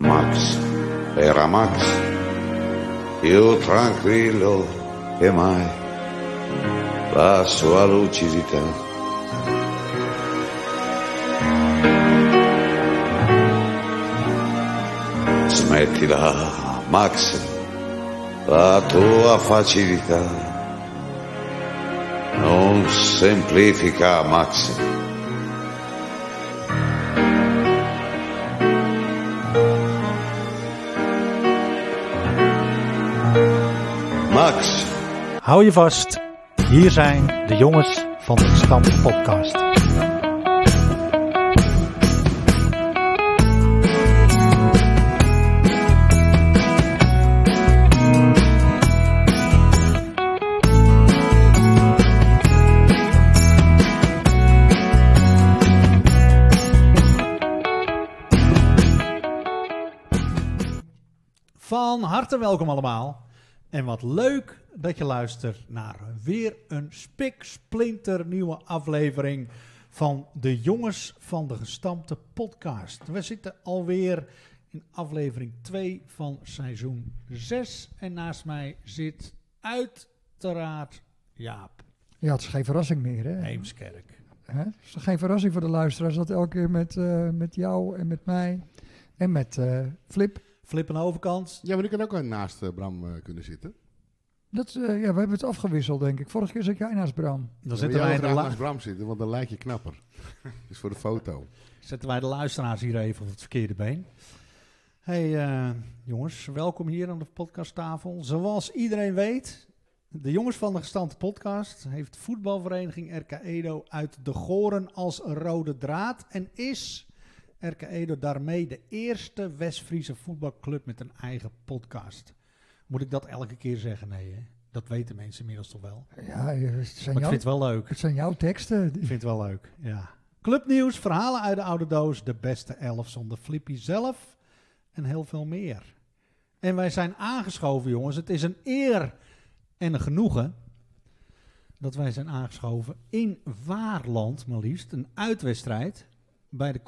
Max era Max, più tranquillo che mai, la sua lucidità. Smettila, Max, la tua facilità non semplifica, Max. Max. Hou je vast, hier zijn de jongens van de Gestampte Podcast. Van harte welkom allemaal. En wat leuk dat je luistert naar weer een spiksplinter nieuwe aflevering van de Jongens van de Gestampte Podcast. We zitten alweer in aflevering 2 van seizoen 6. En naast mij zit uiteraard Jaap. Ja, het is geen verrassing meer, hè? Heemskerk. Het is geen verrassing voor de luisteraars dat elke keer met jou en met mij en met Flip. Flip aan de overkant. Ja, maar die kan ook naast Bram kunnen zitten. We hebben het afgewisseld, denk ik. Vorige keer zat jij naast Bram. Dan zetten wij naast Bram zitten, want dan lijk je knapper. Dus voor de foto. Zetten wij de luisteraars hier even op het verkeerde been. Hey jongens, welkom hier aan de podcasttafel. Zoals iedereen weet, de Jongens van de Gestampte Podcast heeft voetbalvereniging RK Edo uit de Goren als rode draad. En is RK Edo daarmee de eerste West-Friese voetbalclub met een eigen podcast. Moet ik dat elke keer zeggen? Nee, hè? Dat weten mensen inmiddels toch wel. Ja, Maar ik vind het wel leuk. Het zijn jouw teksten. Ik vind het wel leuk, ja. Clubnieuws, verhalen uit de oude doos, de beste 11 zonder Flippy zelf en heel veel meer. En wij zijn aangeschoven, jongens. Het is een eer en een genoegen dat wij zijn aangeschoven in Waarland, maar liefst. Een uitwedstrijd bij de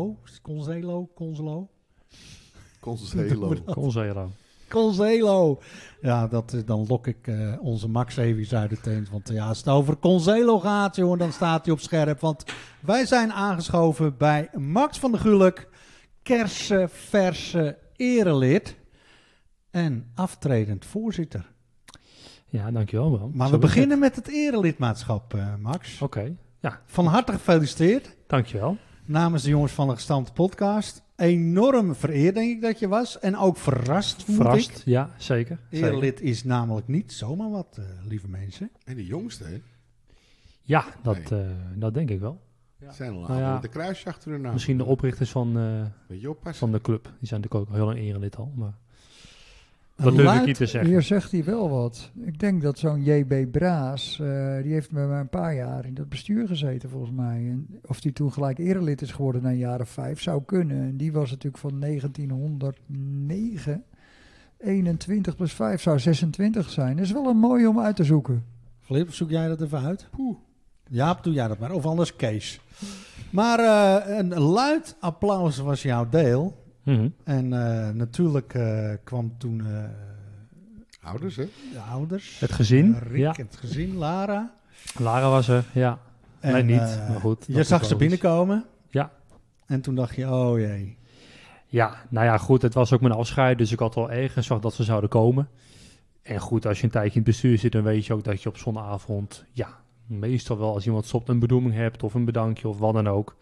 Conselo. Ja, dan lok ik onze Max even uit de tent. Want ja, als het over Conselo gaat, jongen, dan staat hij op scherp. Want wij zijn aangeschoven bij Max van der Gulik, kersenverse erelid en aftredend voorzitter. Ja, dankjewel Bram. Maar we beginnen met het erelidmaatschap, Max. Oké, ja. Van harte gefeliciteerd. Dankjewel. Namens de Jongens van de Gestampte Podcast. Enorm vereerd, denk ik dat je was. En ook verrast, ja, zeker. Erelid is namelijk niet zomaar wat, lieve mensen. En de jongste, hè? Ja, dat denk ik wel. Ja. Zijn al met de kruisje achter hun naam. Misschien de oprichters van de club. Die zijn natuurlijk ook heel een erelid al. Maar dat durf ik niet te zeggen. Hier zegt hij wel wat. Ik denk dat zo'n JB Braas, die heeft met mij een paar jaar in dat bestuur gezeten volgens mij. En of die toen gelijk erelid is geworden na een jaar of 5, zou kunnen. En die was natuurlijk van 1909. 21 plus 5 zou 26 zijn. Dat is wel een mooie om uit te zoeken. Flip, zoek jij dat even uit? Jaap, doe jij dat maar. Of anders Kees. Maar een luid applaus was jouw deel. Mm-hmm. En natuurlijk kwam toen... ouders, hè? De ouders. Het gezin. Rick, het gezin. Lara. Lara was er, ja. En, nee, niet, maar goed. Je zag ze binnenkomen. Ja. En toen dacht je, oh jee. Ja, nou ja, goed. Het was ook mijn afscheid, dus ik had wel ergens verwacht dat ze zouden komen. En goed, als je een tijdje in het bestuur zit, dan weet je ook dat je op zo'n avond... Ja, meestal wel als iemand stopt een bedoeling hebt of een bedankje of wat dan ook...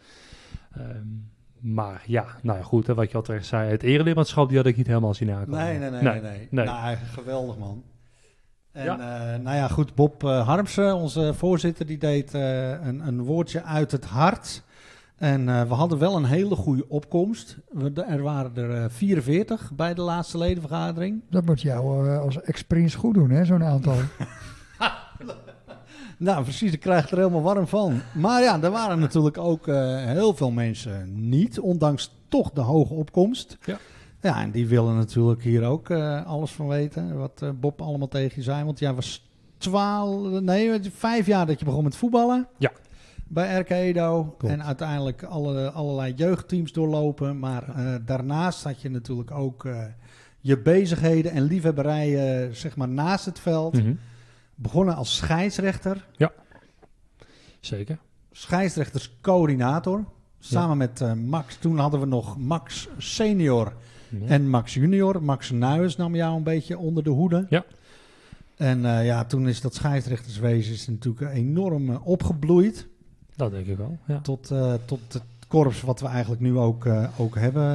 Maar ja, nou ja, goed, hè, wat je al terecht zei. Het erelidmaatschap, die had ik niet helemaal zien aankomen. Nee. Nou, geweldig man. En nou ja, goed, Bob Harmsen, onze voorzitter, die deed een woordje uit het hart. En we hadden wel een hele goede opkomst. Er waren er 44 bij de laatste ledenvergadering. Dat moet jou als ex-prins goed doen, hè, zo'n aantal. Nou, precies, ik krijg er helemaal warm van. Maar ja, er waren natuurlijk ook heel veel mensen niet, ondanks toch de hoge opkomst. Ja. Ja, en die willen natuurlijk hier ook alles van weten, wat Bob allemaal tegen je zei. Want jij was 5 jaar dat je begon met voetballen. Ja. bij RK Edo. Klopt. En uiteindelijk allerlei jeugdteams doorlopen. Maar daarnaast had je natuurlijk ook je bezigheden en liefhebberijen zeg maar naast het veld. Mhm. Begonnen als scheidsrechter. Zeker. Scheidsrechterscoördinator. Samen met Max. Toen hadden we nog Max senior Ja. en Max junior. Max Nuijs nam jou een beetje onder de hoede. Ja. En toen is dat scheidsrechterswezen is natuurlijk enorm opgebloeid. Dat denk ik wel, ja. Tot het korps wat we eigenlijk nu ook hebben.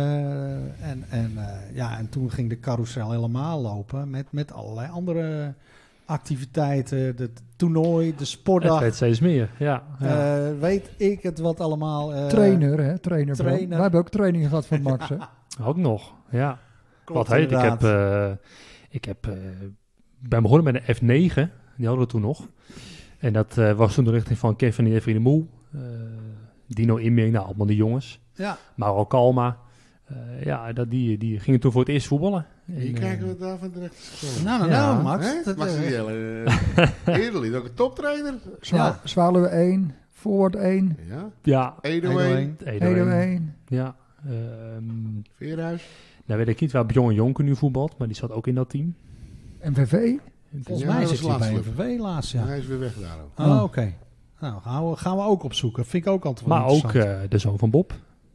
En toen ging de carousel helemaal lopen met allerlei andere activiteiten. De toernooi, de Het sportdag. werd steeds meer, ja. Weet ik het wat allemaal. Trainer, hè? Trainer. trainer. We hebben ook trainingen gehad van Max, hè? Ook nog, ja. Klopt, Wat heet, inderdaad. ben begonnen met een F9, die hadden we toen nog. En dat was toen de richting van Kevin en Jeffrey de Moel, Dino Imming, nou, allemaal die jongens. Ja, Mauro Kalma, die gingen toen voor het eerst voetballen. Hier En, kijken we daar van terecht is gekomen. nou, Ja. Max. Hè? dat, Max eh, de Jelle. Edellied, ook een toptrainer. Ja. Zwaluwe 1, Forward 1, Ja. ja, Edo 1. Edo 1. Ja. Veerhuis. Nou weet ik niet waar Bjorn Jonker nu voetbalt, maar die zat ook in dat team. MVV. Volgens Ja, mij dat zit was hij bij laatste. MVV laatst, ja. Hij is weer weg daar ook. Oh, oké. Nou, gaan we ook opzoeken. Vind ik ook altijd wel Maar ook interessant. de zoon van Bob.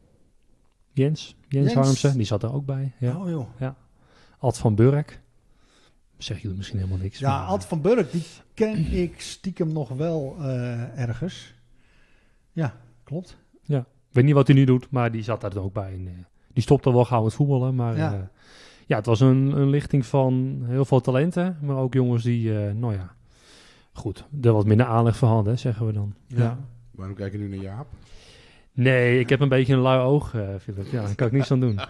Jens Jens. Harmsen, die zat er ook bij. Ja. Oh, joh. Ad van Burk. Zeg jullie misschien helemaal niks. Ja, maar- Ad van Burk, die ken ik stiekem nog wel ergens. Ja, klopt. Ik weet niet wat hij nu doet, maar die zat daar dan ook bij. En, die stopte wel gauw met voetballen. Maar Ja. het was een lichting van heel veel talenten. Maar ook jongens die, goed, er wat minder aanleg voor hadden, zeggen we dan. Ja. Waarom kijk je nu naar Jaap? Nee, ik heb een beetje een lui oog, Philip. Ja, daar kan ik niets aan doen.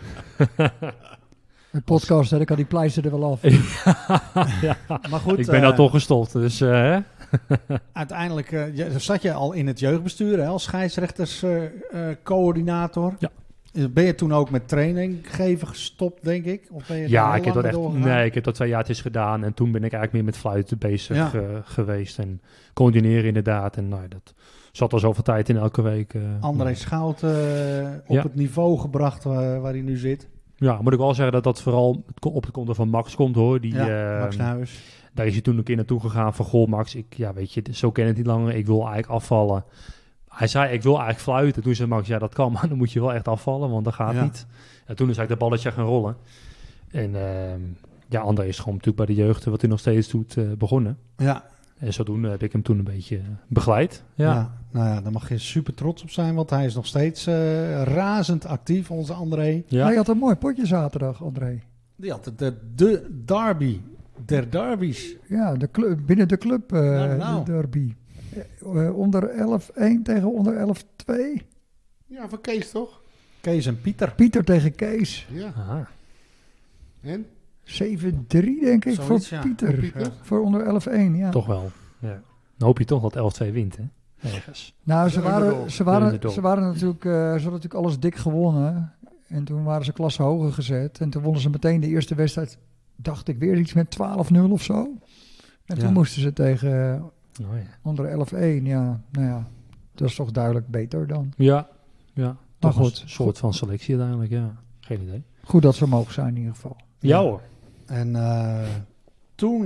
Met podcast, hè, dan kan die pleister er wel af. Ja, Maar goed, ik ben nou toch gestopt, dus hè? uiteindelijk zat je al in het jeugdbestuur hè, als scheidsrechterscoördinator. Ja. Ben je toen ook met training geven gestopt, denk ik? Of ben je daar Ja, heel ik heb lang dat mee echt. doorgegaan? Nee, ik heb dat 2 jaartjes gedaan en toen ben ik eigenlijk meer met fluiten bezig Ja. geweest en coördineren inderdaad. En nou, dat zat al zoveel tijd in elke week. André Schout op Ja. het niveau gebracht waar hij nu zit. Ja, moet ik wel zeggen dat dat vooral op het konto van Max komt hoor. Die, Max Nuijs. daar is hij toen een keer naartoe gegaan van goh Max, weet je, zo ken het niet langer. Ik wil eigenlijk afvallen. Hij zei, ik wil eigenlijk fluiten. Toen zei Max, ja dat kan, maar dan moet je wel echt afvallen, want dat gaat Ja. niet. En toen is eigenlijk dat balletje gaan rollen. En André is gewoon natuurlijk bij de jeugd, wat hij nog steeds doet, begonnen. Ja. En zodoende heb ik hem toen een beetje begeleid. Ja. Nou ja, daar mag je super trots op zijn, want hij is nog steeds razend actief, onze André. Ja. Hij had een mooi potje zaterdag, André. Die had de derby der derbies. Ja, binnen de club, Nou. de derby. Onder 11-1 tegen onder 11-2. Ja, van Kees toch? Kees en Pieter. Pieter tegen Kees. Ja. Aha. En? 7-3 denk ik Zoiets, voor ja. Pieter. Voor Pieter? Voor onder 11-1, ja. Toch wel. Ja. Dan hoop je toch dat 11-2 wint, hè? Ergens. Nou, De underdog. ze waren natuurlijk, ze hadden natuurlijk alles dik gewonnen. En toen waren ze klasse hoger gezet. En toen wonnen ze meteen de eerste wedstrijd, dacht ik weer iets met 12-0 of zo. En toen Ja. moesten ze tegen Oh, ja. onder 11-1. Ja, nou ja, dat is toch duidelijk beter dan. Ja. Toch goed. een soort van selectie uiteindelijk, ja. Geen idee. Goed dat ze mogen zijn in ieder geval. Ja hoor. En toen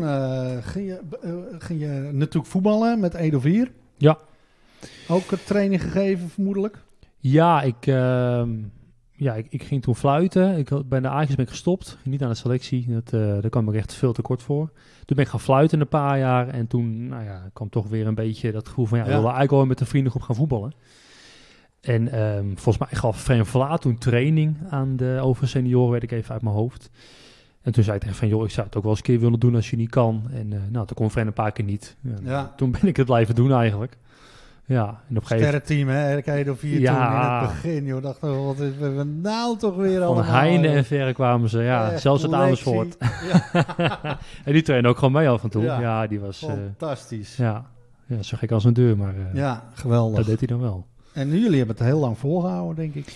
ging je natuurlijk voetballen met Edo 4. Ja. Ook training gegeven, vermoedelijk. Ja, ik ging toen fluiten. Bij de Ajax ben ik gestopt. Ging niet aan de selectie. Daar kwam ik echt veel te kort voor. Toen ben ik gaan fluiten een paar jaar. En toen kwam toch weer een beetje dat gevoel van... ik wilde eigenlijk wel met een vriendengroep gaan voetballen. En volgens mij gaf Frank Vlaat toen training aan de over senioren. Weet ik even uit mijn hoofd. En toen zei ik tegen van... joh, ik zou het ook wel eens een keer willen doen als je niet kan. En toen kon Frank een paar keer niet. En, Ja. Toen ben ik het blijven doen eigenlijk. Ja, en op een gegeven moment... Sterrenteam, hè? RK Edo 4 Ja. toen in het begin. Joh, dacht wat is we nou toch weer Van allemaal... Heine en verre kwamen ze, ja. Zelfs uit Amersfoort. Ja, En die trainde ook gewoon mee af en toe. Ja. Ja, die was... fantastisch. ja, zo gek als een deur, maar Ja, geweldig. dat deed hij dan wel. En jullie hebben het heel lang volgehouden, denk ik.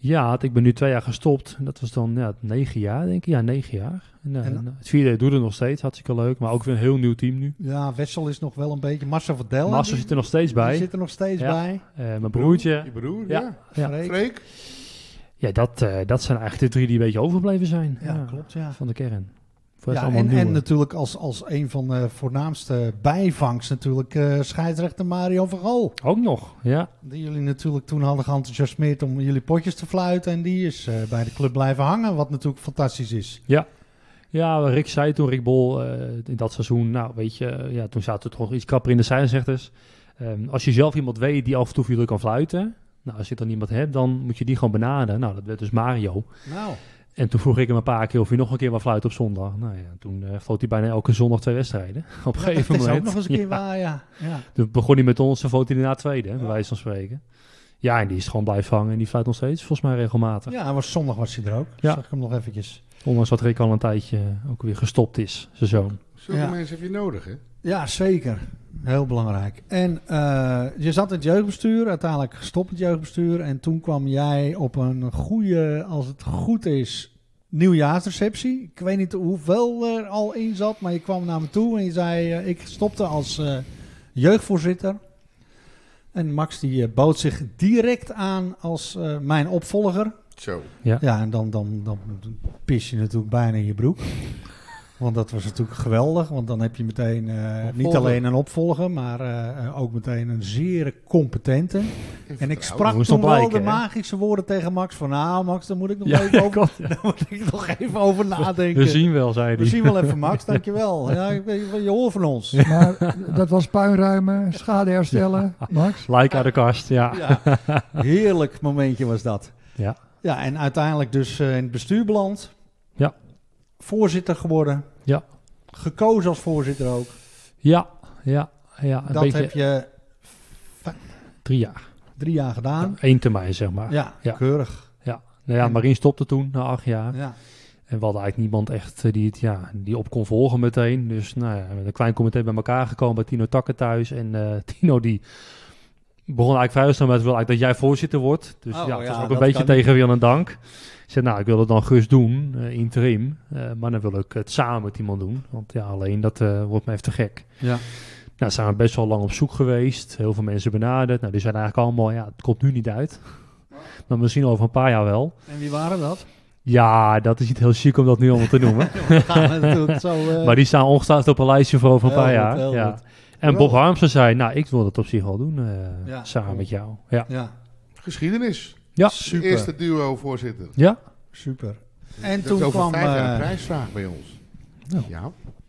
Ja, ik ben nu 2 jaar gestopt. Dat was dan 9 jaar, denk ik. Ja, 9 jaar. En het 4D doet het nog steeds, hartstikke leuk. Maar ook weer een heel nieuw team nu. Ja, Wessel is nog wel een beetje... Marcel Verdel. Marcel zit er nog steeds bij. Die zit er nog steeds bij. Mijn broertje. Je broer, Ja. Freek. Ja, dat zijn eigenlijk de 3 die een beetje overgebleven zijn. Ja, klopt, ja. Van de kern. Voor Ja, en natuurlijk als een van de voornaamste bijvangst natuurlijk scheidsrechter Mario van Gaal. Ook nog, ja. Die jullie natuurlijk toen hadden geenthousiasmeerd om jullie potjes te fluiten. En die is bij de club blijven hangen, wat natuurlijk fantastisch is. Ja, Rick zei toen, Rick Bol, in dat seizoen, nou weet je, toen zaten we toch iets krapper in de scheidsrechters. Als je zelf iemand weet die af en toe voor jullie kan fluiten, nou als je dan iemand hebt, dan moet je die gewoon benaderen. Nou, dat werd dus Mario. Nou. En toen vroeg ik hem een paar keer of hij nog een keer wat fluit op zondag. Nou ja, toen floot hij bijna elke zondag 2 wedstrijden. Op een gegeven moment. Dat is ook nog eens een keer waar, ja. Toen begon hij met ons en floot hij daarna tweede, bij wijze van spreken. Ja, en die is gewoon blijven hangen en die fluit nog steeds, volgens mij regelmatig. Ja, zondag was hij er ook. Ja. Zag ik hem nog eventjes. Ondanks dat Rick al een tijdje ook weer gestopt is, zijn zoon. Zulke mensen heb je nodig, hè? Ja, zeker. Heel belangrijk. En je zat in het jeugdbestuur, uiteindelijk gestopt in het jeugdbestuur. En toen kwam jij op een goede, als het goed is, nieuwjaarsreceptie. Ik weet niet hoeveel er al in zat, maar je kwam naar me toe en je zei, ik stopte als jeugdvoorzitter. En Max die bood zich direct aan als mijn opvolger. Zo. Ja, en dan pis je natuurlijk bijna in je broek. Want dat was natuurlijk geweldig. Want dan heb je meteen niet alleen een opvolger, maar ook meteen een zeer competente. En ik sprak moest toen nog wel blijken, de hè? magische woorden tegen Max. Van nou Max, daar moet ik nog even over nadenken. We zien wel, zei hij. We zien wel even Max, dankjewel. Ja, je hoort van ons. Maar dat was puinruimen, schade herstellen, Max. Like uit de kast, ja. Ja, heerlijk momentje was dat. Ja. Ja, en uiteindelijk dus in het bestuur beland. Ja. Voorzitter geworden. Ja. Gekozen als voorzitter ook. Ja. Een Dat beetje heb je 3 jaar. 3 jaar gedaan. 1 termijn, zeg maar. Ja, Ja. keurig. Ja. Nou ja, Marien stopte toen, na 8 jaar. Ja. En we hadden eigenlijk niemand echt die op kon volgen meteen. Dus nou ja, met een klein comité bij elkaar gekomen bij Tino Takke thuis. En Tino die begon eigenlijk vrij snel met wil eigenlijk dat jij voorzitter wordt. Dus Oh, ja, het ja, was ook dat een beetje kan tegen wil en dank. Ik zei, nou, ik wil het dan gerust doen, interim. Maar dan wil ik het samen met iemand doen. Want ja, alleen dat wordt me even te gek. Ja. Nou, zijn we best wel lang op zoek geweest. Heel veel mensen benaderd. Nou, die zeiden eigenlijk allemaal, ja, het komt nu niet uit. Maar misschien over een paar jaar wel. En wie waren dat? Ja, dat is niet heel chic om dat nu allemaal te noemen. We gaan natuurlijk zo... Maar die staan ongetwijfeld op een lijstje voor over een paar jaar. Heel Ja. goed. En Bob Harmsen zei, nou, ik wil dat op zich wel doen, Ja. samen met jou. Ja. Ja, Geschiedenis. Ja. De super. eerste duo-voorzitter. Ja. Super. En Dat toen is over kwam... 5 jaar een prijsvraag bij ons. Nou. Ja.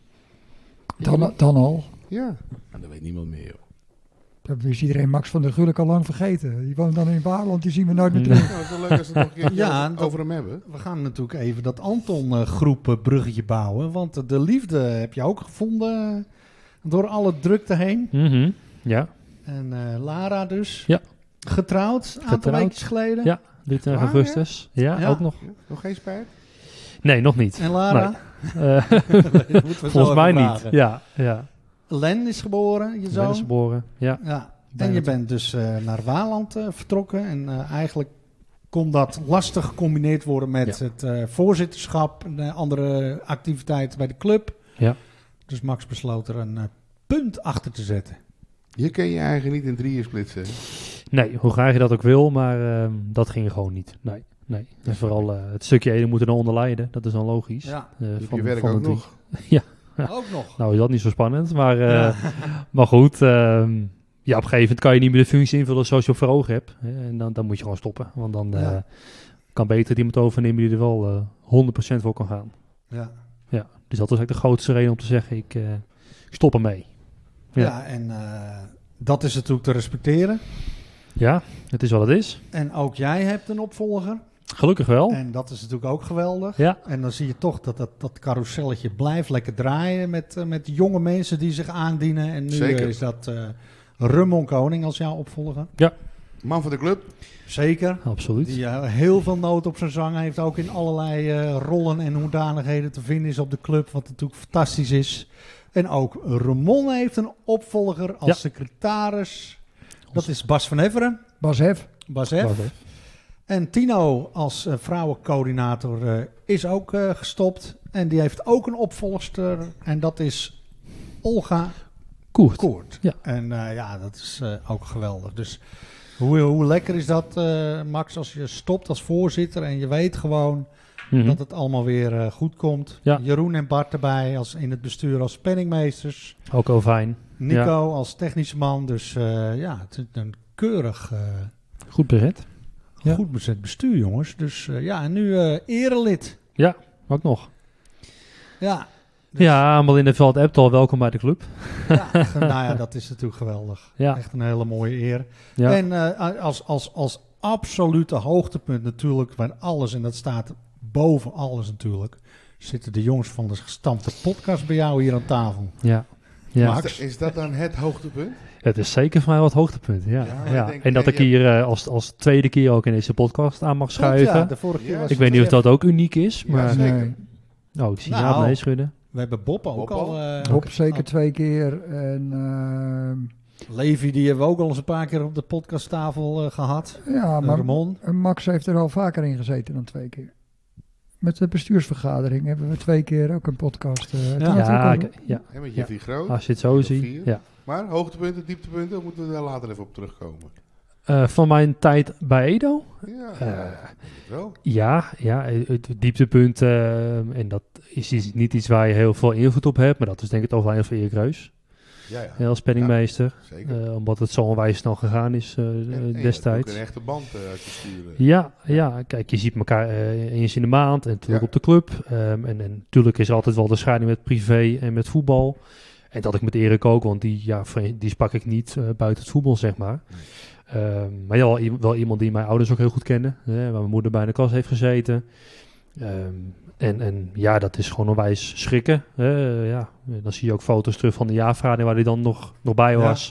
Dan al. Ja. Nou, dat weet niemand meer, joh. Dat is iedereen Max van der Gulik al lang vergeten. Die woont dan in Waarland, die zien we nooit meer terug. Nou, het is wel leuk als we het nog een keer Ja, over hem hebben. We gaan natuurlijk even dat Anton-groep bruggetje bouwen. Want de liefde heb je ook gevonden door alle drukte heen. Mhm. Ja. En Lara dus. Ja. Getrouwd, een aantal weken geleden. Ja. 23 Waar, augustus. Ja, Ja. ook nog. Ja, nog geen spijt? Nee, nog niet. En Lara? Eh, Dat moeten we zo volgens mij even niet. vragen. Ja, ja. Len is geboren, je Ze zijn zoon. geboren. Ja. Ja. En Bijna je toe. bent dus naar Waaland vertrokken. En eigenlijk kon dat lastig gecombineerd worden met het voorzitterschap en andere activiteiten bij de club. Ja. Dus Max besloot er een punt achter te zetten. Je kan je eigen niet in 3 splitsen. hè? Nee, hoe graag je dat ook wil, maar dat ging gewoon niet. Nee. En vooral het stukje Ede moet er dan onder lijden. Dat is dan logisch. Ja, Doe je werk ook de drie. nog. Ja. ook nog. Nou is dat niet zo spannend, maar, Ja. maar goed. Ja, op een gegeven moment kan je niet meer de functie invullen zoals je op voor ogen hebt. Hè, en dan moet je gewoon stoppen. Want dan Ja. kan beter iemand overnemen die er wel 100% voor kan gaan. Ja. Ja, dus dat is eigenlijk de grootste reden om te zeggen, ik stop ermee. Ja, en dat is natuurlijk te respecteren. Ja, het is wat het is. En ook jij hebt een opvolger. Gelukkig wel. En dat is natuurlijk ook geweldig. Ja, En dan zie je toch dat carouselletje blijft lekker draaien met jonge mensen die zich aandienen. En nu Zeker. is dat Ramon Koning als jouw opvolger. Man van de club. Zeker. absoluut. Die heel veel nood op zijn zang heeft. Ook in allerlei rollen en hoedanigheden te vinden is op de club. Wat natuurlijk fantastisch is. En ook Ramon heeft een opvolger als Ja. secretaris. Dat is Bas van Everen. Bas Hef. Bas F. Wacht even. En Tino als vrouwencoördinator is ook gestopt. En die heeft ook een opvolgster. En dat is Olga Koert. Ja. En dat is ook geweldig. Dus hoe lekker is dat, Max, als je stopt als voorzitter en je weet gewoon dat het allemaal weer goed komt. Ja. Jeroen en Bart erbij als in het bestuur als penningmeesters. Ook al fijn. Nico als technische man. Dus het is een keurig Goed bezet. Ja. goed bezet bestuur, jongens. Dus en nu erelid. Ook nog. Ja. Ja, Melinda Veld-Ebtal, welkom bij de club. Ja, dat is natuurlijk geweldig. Ja. Echt een hele mooie eer. Ja. En als absolute hoogtepunt natuurlijk, waar alles, en dat staat boven alles natuurlijk, zitten de jongens van de gestampte podcast bij jou hier aan tafel. Ja. Max? Is dat dan het hoogtepunt? Het is zeker voor mij wat hoogtepunt, ja. ik denk, En dat ik hier als tweede keer ook in deze podcast aan mag schuiven. Ja, de vorige keer was Ik weet niet of dat ook uniek is, Ja, maar... zeker. Oh, ik zie Nou, Jaap meeschudden. We hebben Bob ook Bob al. Bob zeker 2 keer. En Levi, die hebben we ook al eens een paar keer op de podcasttafel gehad. ja, maar Ramon. Max heeft er al vaker in gezeten dan 2 keer. Met de bestuursvergadering hebben we 2 keer ook een podcast. Ja, Hè, met Jeffrey Groot. als je het zo Of ziet. 4. Ja. Maar hoogtepunten, dieptepunten, moeten we daar later even op terugkomen. Van mijn tijd bij Edo? Ja, wel. Ja, het dieptepunt, en dat is niet iets waar je heel veel invloed op hebt, maar dat is denk ik het overlijden van Erik Reus, Ja. als penningmeester. Zeker. Omdat het zo onwijs snel gegaan is En destijds. ook een echte band uit te sturen. Ja, kijk, je ziet elkaar eens in de maand en natuurlijk Ja. op de club. En natuurlijk is er altijd wel de scheiding met privé en met voetbal. En dat ik met Erik ook, want die sprak ik niet buiten het voetbal, zeg maar. Maar ja, wel iemand die mijn ouders ook heel goed kennen. Waar mijn moeder bij in de klas heeft gezeten. En ja, dat is gewoon onwijs schrikken. Dan zie je ook foto's terug van de jaarvergadering waar hij dan nog bij was.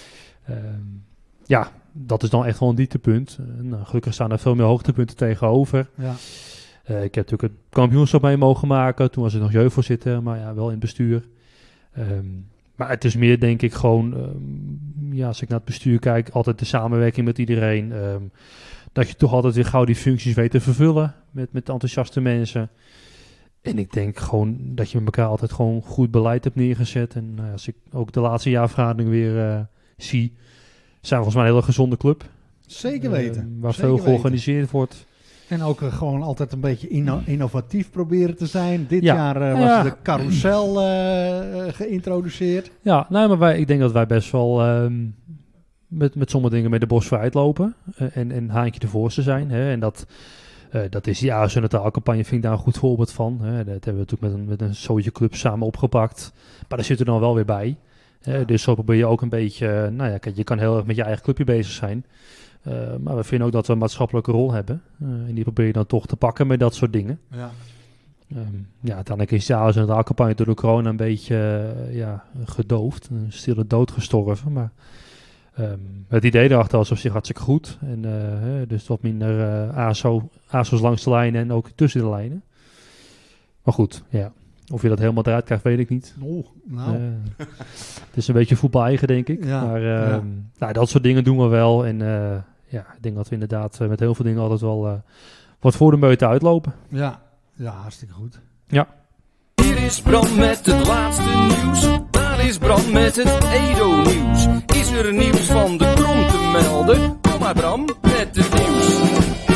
Ja. Dat is dan echt wel een dieptepunt. Gelukkig staan er veel meer hoogtepunten tegenover. Ja. Ik heb natuurlijk het kampioenschap mee mogen maken. Toen was ik nog jeugdvoorzitter, maar ja, wel in het bestuur. Maar het is meer, denk ik, gewoon... als ik naar het bestuur kijk, altijd de samenwerking met iedereen. Dat je toch altijd weer gauw die functies weet te vervullen met enthousiaste mensen. En ik denk gewoon dat je met elkaar altijd gewoon goed beleid hebt neergezet. En als ik ook de laatste jaarvergadering weer zie, zijn we volgens mij een hele gezonde club. Zeker weten. Waar Zeker veel weten. georganiseerd wordt. En ook gewoon altijd een beetje innovatief proberen te zijn. Dit Ja. jaar was de carousel geïntroduceerd. Ja, maar ik denk dat wij best wel met sommige dingen met de borst vooruit lopen. En haantje de voorste zijn. Hè. En dat is die ASO Nataalcampagne, vind ik daar een goed voorbeeld van. Hè. Dat hebben we natuurlijk met een zootje club samen opgepakt. Maar daar zit er dan wel weer bij. Ja. Dus zo probeer je ook een beetje... kijk, je kan heel erg met je eigen clubje bezig zijn. Maar we vinden ook dat we een maatschappelijke rol hebben. En die probeer je dan toch te pakken met dat soort dingen. Ja. Uiteindelijk is de ASO Nataalcampagne door de corona een beetje gedoofd. Een stille dood gestorven. Maar het idee erachter was op zich hartstikke goed. En dus wat minder ASO's langs de lijnen en ook tussen de lijnen. Maar goed, ja. Of je dat helemaal eruit krijgt, weet ik niet. Het is een beetje voetbal eigen, denk ik. Ja, Maar dat soort dingen doen we wel. En ik denk dat we inderdaad met heel veel dingen altijd wel wat voor de meute uitlopen. Ja, hartstikke goed. Ja. Hier is Bram met het laatste nieuws. Daar is Bram met het Edo-nieuws. Is er nieuws van de Krom te melden? Kom maar Bram met het nieuws.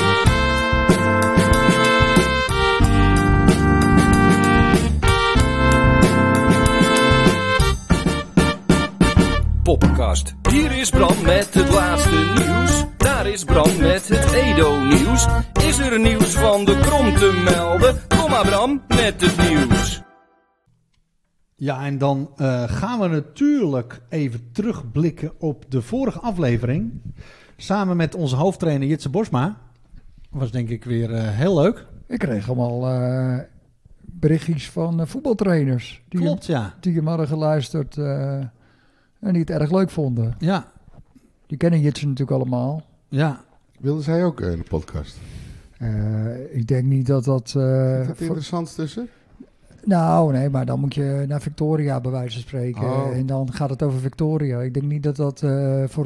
Poppenkast. Hier is Bram met het laatste nieuws. Daar is Bram met het Edo-nieuws. Is er nieuws van de Krom te melden? Kom maar Bram met het nieuws. Ja, en dan gaan we natuurlijk even terugblikken op de vorige aflevering. Samen met onze hoofdtrainer Jitse Bosma. Was denk ik weer heel leuk. ik kreeg allemaal berichtjes van voetbaltrainers. Klopt, ja. Die hem hadden geluisterd en die het erg leuk vonden. Ja, Die kennen Jitse natuurlijk allemaal. ja. Wilden zij ook in de podcast? Ik denk niet dat dat... Is dat interessant tussen? Nou, nee, maar dan moet je naar Victoria bij wijze van spreken. Oh. En dan gaat het over Victoria. Ik denk niet dat dat voor onze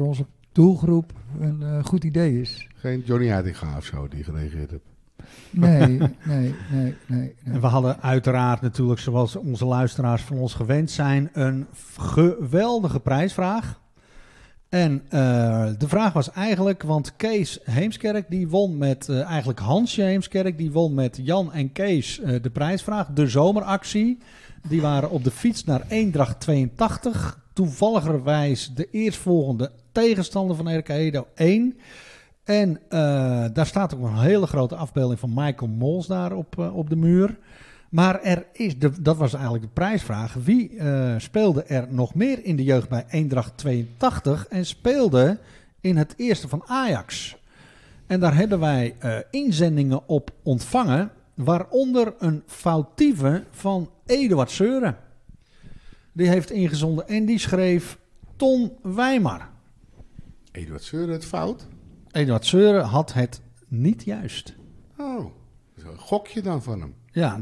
doelgroep een goed idee is. Geen Johnny Heitinga of zo die gereageerd heeft. Nee. En we hadden uiteraard natuurlijk, zoals onze luisteraars van ons gewend zijn, een geweldige prijsvraag. En de vraag was eigenlijk, want Kees Heemskerk, die won met, eigenlijk Hansje Heemskerk, die won met Jan en Kees de prijsvraag, de zomeractie. Die waren op de fiets naar Eendracht 82. Toevalligerwijs de eerstvolgende tegenstander van RK Edo 1. En daar staat ook een hele grote afbeelding van Michael Mols daar op de muur. Maar dat was eigenlijk de prijsvraag. Wie speelde er nog meer in de jeugd bij Eendracht 82 en speelde in het eerste van Ajax? En daar hebben wij inzendingen op ontvangen, waaronder een foutieve van Eduard Seuren. Die heeft ingezonden en die schreef Ton Wijmar. Eduard Seuren het fout? Eduard Seuren had het niet juist. Oh, een gokje dan van hem. Ja,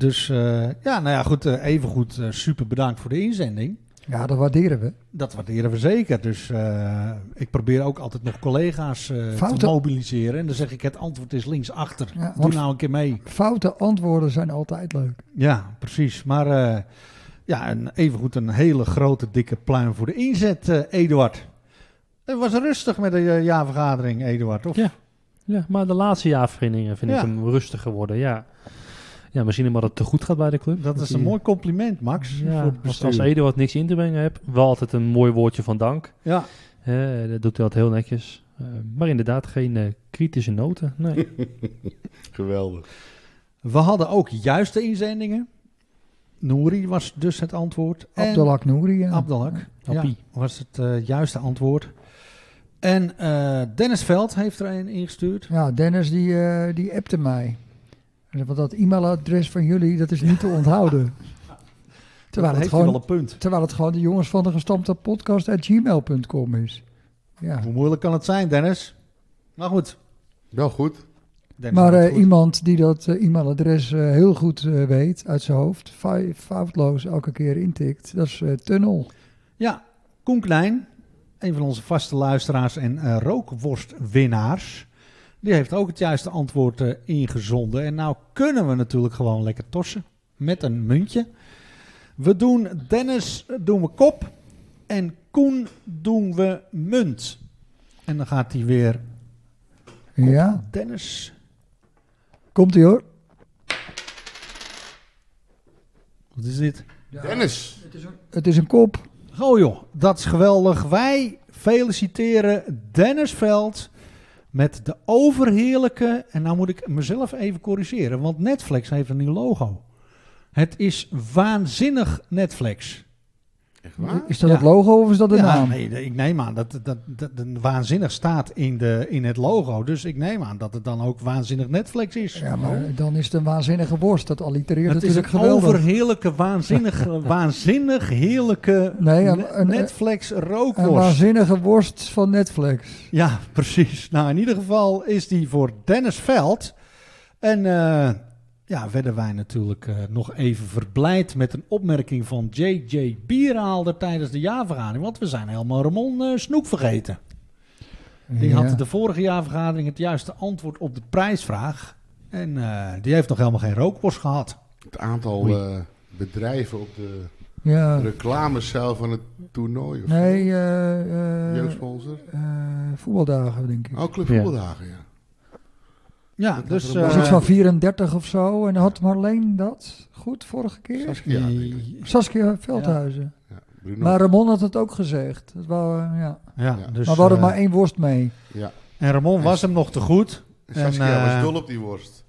goed, evengoed super bedankt voor de inzending. Ja, dat waarderen we. Dat waarderen we zeker. Dus ik probeer ook altijd nog collega's te mobiliseren. En dan zeg ik, het antwoord is linksachter. Ja, doe nou een keer mee. Foute antwoorden zijn altijd leuk. Ja, precies. Maar evengoed een hele grote dikke pluim voor de inzet, Eduard. Het was rustig met de jaarvergadering, Eduard, of? Ja, maar de laatste jaarvergaderingen vind ik hem rustiger worden, ja. Ja, misschien omdat het te goed gaat bij de club. Dat is een mooi compliment, Max. Ja, als Eduard niks in te brengen hebt, wel altijd een mooi woordje van dank. Ja. Dat doet hij altijd heel netjes. Maar inderdaad, geen kritische noten. Nee. Geweldig. We hadden ook juiste inzendingen. Nouri was dus het antwoord. Abdelhak Nouri. Ja. Abdelhak, was het juiste antwoord. En Dennis Veld heeft er een ingestuurd. Ja, Dennis die appte mij. Want dat e-mailadres van jullie, dat is niet te onthouden. Terwijl het gewoon de jongens van de gestampte podcast@gmail.com is. Ja. Hoe moeilijk kan het zijn, Dennis? Maar goed. Wel goed. Dennis, maar iemand die dat e-mailadres heel goed weet uit zijn hoofd, foutloos elke keer intikt, dat is Tunnel. Ja, Koen Klein, een van onze vaste luisteraars en rookworstwinnaars. Die heeft ook het juiste antwoord ingezonden. En nou kunnen we natuurlijk gewoon lekker tossen met een muntje. We doen Dennis doen we kop en Koen doen we munt. En dan gaat hij weer ja. Dennis. Komt-ie hoor. Wat is dit? Ja, Dennis. Het is een kop. Oh joh, dat is geweldig. Wij feliciteren Dennis Veld met de overheerlijke, en nou moet ik mezelf even corrigeren, want Netflix heeft een nieuw logo. Het is waanzinnig Netflix. Echt waar? Is dat het logo of is dat de naam? Nee, ik neem aan dat waanzinnig staat in het logo. Dus ik neem aan dat het dan ook waanzinnig Netflix is. Ja, maar dan is het een waanzinnige worst. Dat allitereert het natuurlijk is een geweldig. overheerlijke, waanzinnig heerlijke Netflix rookworst. Een waanzinnige worst van Netflix. Ja, precies. Nou, in ieder geval is die voor Dennis Veld. En werden wij natuurlijk nog even verblijd met een opmerking van J.J. Bierhaalder tijdens de jaarvergadering. Want we zijn helemaal Ramon Snoek vergeten. Die had de vorige jaarvergadering het juiste antwoord op de prijsvraag. En die heeft nog helemaal geen rookworst gehad. Het aantal bedrijven op de reclamecel van het toernooi? Of jeugdsponsor? Voetbaldagen, denk ik. Oh, Club Voetbaldagen, ja. Ja, dus was iets van 34 of zo. En had Marleen dat goed vorige keer? Saskia Veldhuizen. Ja, maar Ramon had het ook gezegd. Dat dus, maar we hadden maar 1 worst mee. Ja. En Ramon was hem nog te goed. Saskia was dol op die worst.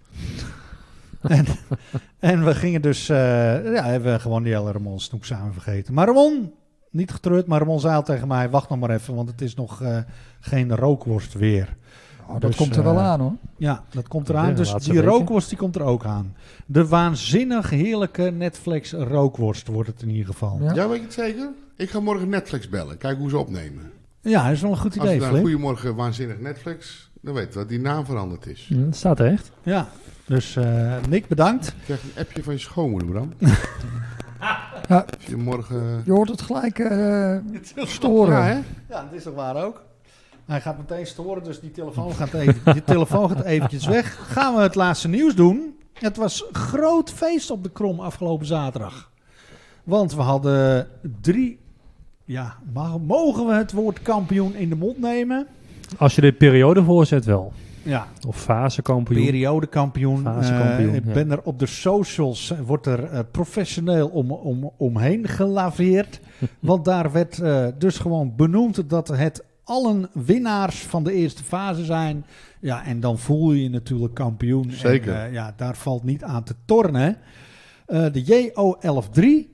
en we gingen dus... hebben we gewoon die hele Ramon Snoek samen vergeten. Maar Ramon, niet getreurd, maar Ramon zei al tegen mij... Wacht nog maar even, want het is nog geen rookworst weer. Oh, dat komt er wel aan, hoor. Ja, dat komt eraan. Dus die rookworst die komt er ook aan. De waanzinnig heerlijke Netflix rookworst wordt het in ieder geval. Ja, weet je het zeker? Ik ga morgen Netflix bellen. Kijken hoe ze opnemen. Ja, dat is wel een goed idee, Flip. Goedemorgen, waanzinnig Netflix. Dan weet je dat die naam veranderd is. Ja, dat staat er echt. Ja, dus Nick, bedankt. Je krijgt een appje van je schoonmoeder, Bram. Ja. Je morgen... Je hoort het gelijk storen. Ja, hè? Ja, dat is toch waar ook. Hij gaat meteen storen, dus die telefoon gaat eventjes weg. Gaan we het laatste nieuws doen. Het was groot feest op de Krom afgelopen zaterdag. Want we hadden 3... Ja, mogen we het woord kampioen in de mond nemen? Als je de periode voorzet wel. Ja, Of fasekampioen. periodekampioen. Fasekampioen, Ik ja. ben er op de socials, wordt er professioneel omheen gelaveerd. Want daar werd dus gewoon benoemd dat het allen winnaars van de eerste fase zijn. Ja, en dan voel je je natuurlijk kampioen. Zeker. En, ja, daar valt niet aan te tornen. De JO11-3,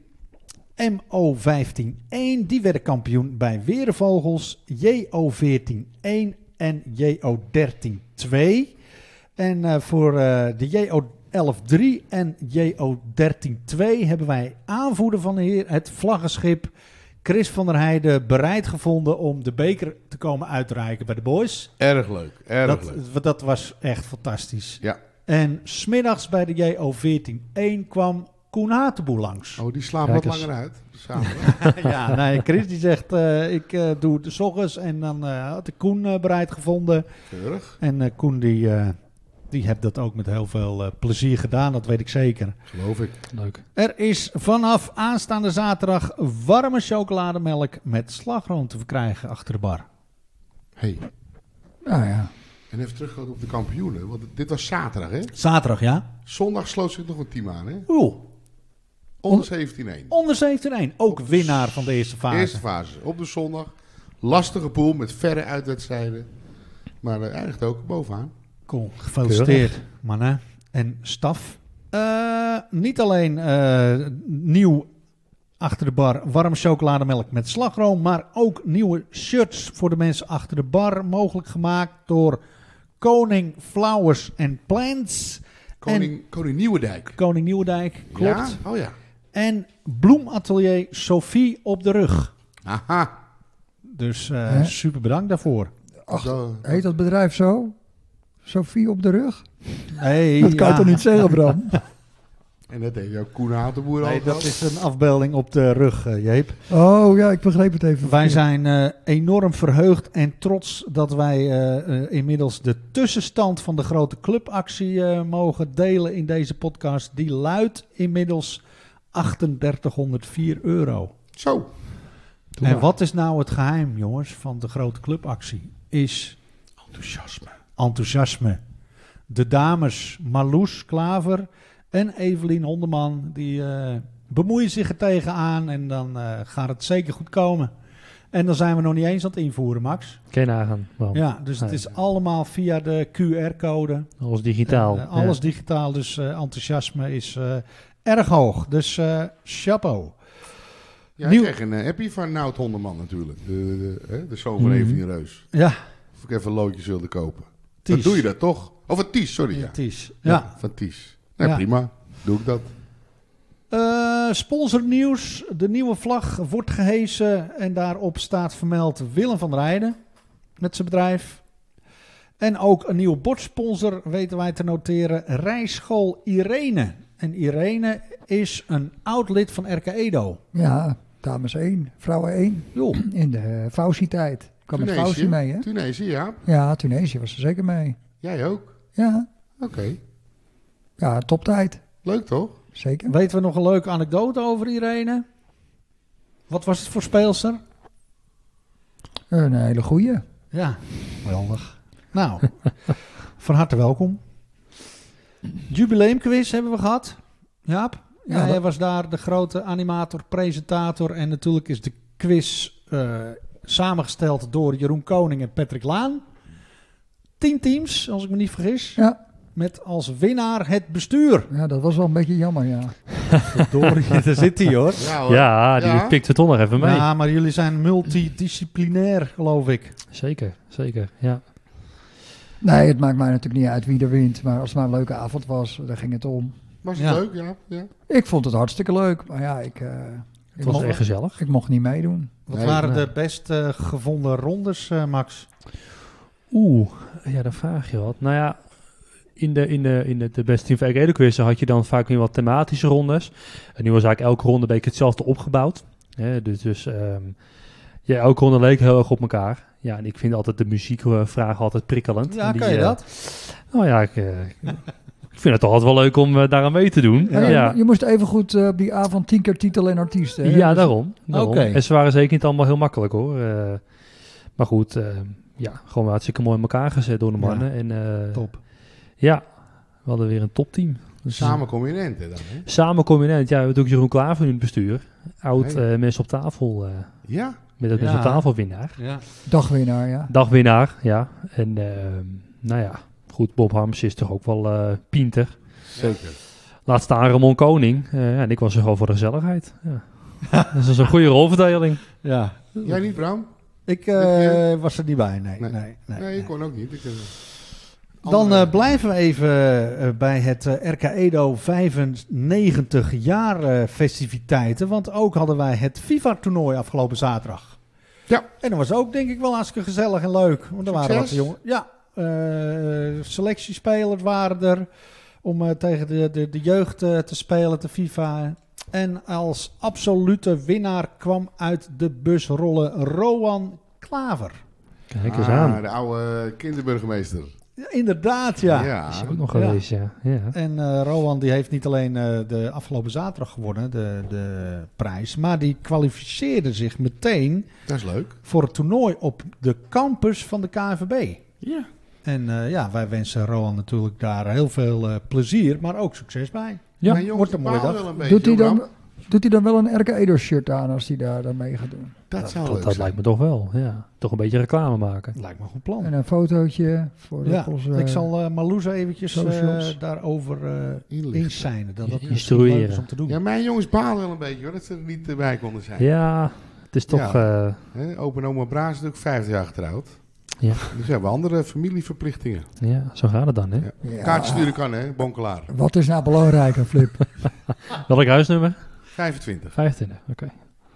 MO15-1, die werden kampioen bij Werenvogels. JO14-1 en JO13-2. En voor de JO11-3 en JO13-2 hebben wij aanvoerder van het vlaggenschip Chris van der Heijden bereid gevonden om de beker te komen uitreiken bij de boys. Erg leuk, erg leuk. Dat was echt fantastisch. Ja. En 's middags bij de JO14-1 kwam Koen Hatenboer langs. Oh, die slaapt Kijk wat eens. langer uit. Samen. Ja, nee, Chris die zegt, ik doe het 's ochtends en dan had ik Koen bereid gevonden. Keurig. En Koen die heeft dat ook met heel veel plezier gedaan, dat weet ik zeker. Geloof ik. Leuk. Er is vanaf aanstaande zaterdag warme chocolademelk met slagroom te verkrijgen achter de bar. Hey. Nou ja. En even teruggaan op de kampioenen. Want dit was zaterdag, hè? Zaterdag, ja? Zondag sloot zich nog een team aan, hè? Oeh, Onder 17-1. onder 17-1. Ook winnaar van de eerste fase. Eerste fase. Op de zondag. Lastige pool met verre uitwedstrijden. Maar eindigt ook bovenaan. Cool, gefeliciteerd mannen en staf. Niet alleen nieuw achter de bar warme chocolademelk met slagroom, maar ook nieuwe shirts voor de mensen achter de bar. Mogelijk gemaakt door Koning Flowers and Plants. Koning Nieuwendijk. Koning Nieuwendijk, klopt. Ja? Oh ja. En bloematelier Sophie op de rug. Aha. Dus Hè? super bedankt daarvoor. Zo. Heet dat bedrijf zo? Sophie op de rug? Hey, Dat kan je ja. toch niet zeggen, Bram? En dat heeft jouw Koen Hatenboer al Nee, dat gehad. is een afbeelding op de rug, Jeep. Oh ja, ik begreep het even. Wij verkeerd. zijn enorm verheugd en trots dat wij inmiddels de tussenstand van de grote clubactie mogen delen in deze podcast. Die luidt inmiddels €3804. Zo. En wat is nou het geheim, jongens, van de grote clubactie? Is enthousiasme. De dames Marloes Klaver en Evelien Hondeman, die bemoeien zich er tegenaan en dan gaat het zeker goed komen. En dan zijn we nog niet eens aan het invoeren, Max. Kun je nagaan. Bram. Ja, dus het is allemaal via de QR-code. Alles digitaal. Alles digitaal, dus enthousiasme is erg hoog. Dus chapeau. Ja, Nieuw- ik kreeg een appie van Nout Honderman natuurlijk. De zoon van Evelien Reus. Ja, Of ik even loodjes wilde kopen. Ties. Dan doe je dat toch? Of van Ties, sorry. Ja. Ties. Ja. Van Ties. Nee, Ja. prima. Doe ik dat. Sponsornieuws. De nieuwe vlag wordt gehesen en daarop staat vermeld Willem van der Heijden met zijn bedrijf. En ook een nieuwe bordsponsor weten wij te noteren, Rijschool Irene. En Irene is een oud lid van RK Edo. Ja, dames 1, vrouwen 1. Joh, In de Fauci-tijd. Kwam met Tunesië. Fauci mee, hè? Tunesië, ja. Ja, Tunesië was er zeker mee. Jij ook? Ja, Oké. ja, toptijd. Leuk toch? Zeker. weten we nog een leuke anekdote over Irene? Wat was het voor speelster? Een hele goeie. Ja, geweldig. Nou, van harte welkom. Jubileumquiz hebben we gehad. Jaap, Ja, jij was daar de grote animator, presentator. En natuurlijk is de quiz samengesteld door Jeroen Koning en Patrick Laan. 10 teams, als ik me niet vergis. Ja, Met als winnaar het bestuur. ja, dat was wel een beetje jammer, ja. Verdorie, daar zit hij hoor. Ja hoor. Ja, die Ja. pikt er toch nog even mee. Ja, maar jullie zijn multidisciplinair, geloof ik. Zeker, zeker. Ja. Nee, het maakt mij natuurlijk niet uit wie er wint. Maar als het maar een leuke avond was, daar ging het om. Was het Ja. leuk? Ja. Ja. Ik vond het hartstikke leuk. Maar ja, ik Het was echt gezellig. ik mocht niet meedoen. Wat Nee, waren nee. de best gevonden rondes, Max? Oeh, ja, dan vraag je wat. Nou ja, in de Best Team Edo quiz had je dan vaak weer wat thematische rondes. En nu was eigenlijk elke ronde een beetje hetzelfde opgebouwd. Dus Ja, ook konden leken heel erg op elkaar. Ja, en ik vind altijd de muziekvragen altijd prikkelend. Ja, En kan je dat? Nou ja, ik vind het toch altijd wel leuk om daaraan mee te doen. Ja, Ja, je moest even goed op die avond 10 keer titel en artiest. Hè? ja Dus- daarom. Oké. En ze waren zeker niet allemaal heel makkelijk hoor. Maar goed, gewoon hartstikke mooi in elkaar gezet door de mannen. En, Top. Ja, we hadden weer een topteam. Dus, Samen kom je in Ente dan, hè? Samen combinant. Ja, we hebben ook Jeroen Klaver in het bestuur. Oud Nee. mensen op tafel. Ja? Met het Ja. mensen op tafel winnaar. Ja. Dagwinnaar, ja. Dagwinnaar, ja. En nou ja, goed, Bob Harms is toch ook wel pinter. Zeker. Laat staan Ramon Koning. En ik was er gewoon voor de gezelligheid. Ja. Dat is een goede rolverdeling. Ja. Jij niet, Bram? Ik was er niet bij, nee. Nee. Nee, ik kon ook niet. Dan blijven we even bij het RK Edo 95 jaar festiviteiten. Want ook hadden wij het FIFA-toernooi afgelopen zaterdag. Ja. En dat was ook denk ik wel hartstikke gezellig en leuk. Want er waren wat Succes? jongen. Ja, selectiespelers waren er om tegen de jeugd te spelen, te FIFA. En als absolute winnaar kwam uit de bus rollen Rowan Klaver. Kijk eens aan. De oude kinderburgemeester. Ja, inderdaad, ja. Ja. Is ook nog Ja. geweest, ja. En Rowan die heeft niet alleen de afgelopen zaterdag gewonnen, de prijs, maar die kwalificeerde zich meteen Dat is leuk. voor het toernooi op de campus van de KNVB. Ja. En wij wensen Rowan natuurlijk daar heel veel plezier, maar ook succes bij. Ja, Mijn jongens, wordt een mooie bepalen dag. wel een beetje, Doet hij dan wel een RK Edo shirt aan als hij daar mee gaat doen? Dat zou leuk dat zijn. lijkt me toch wel. Ja. Toch een beetje reclame maken. Lijkt me een goed plan. En een fotootje voor de Ja, onze... ik zal Marloes eventjes socials. daarover Inlichten. inzijnen. Dat Instrueren. misschien leuk is om te doen. Ja, mijn jongens balen wel een beetje hoor, dat ze er niet bij konden zijn. Ja, het is toch... Hè, opa en oma Braas is natuurlijk 50 jaar getrouwd. Ja. Dus we hebben andere familieverplichtingen. ja, zo gaat het dan, hè? Ja. Ja. Kaartje sturen kan hè, bonkelaar. Wat is nou belangrijker, Flip? Welk huisnummer? 25. 25, oké.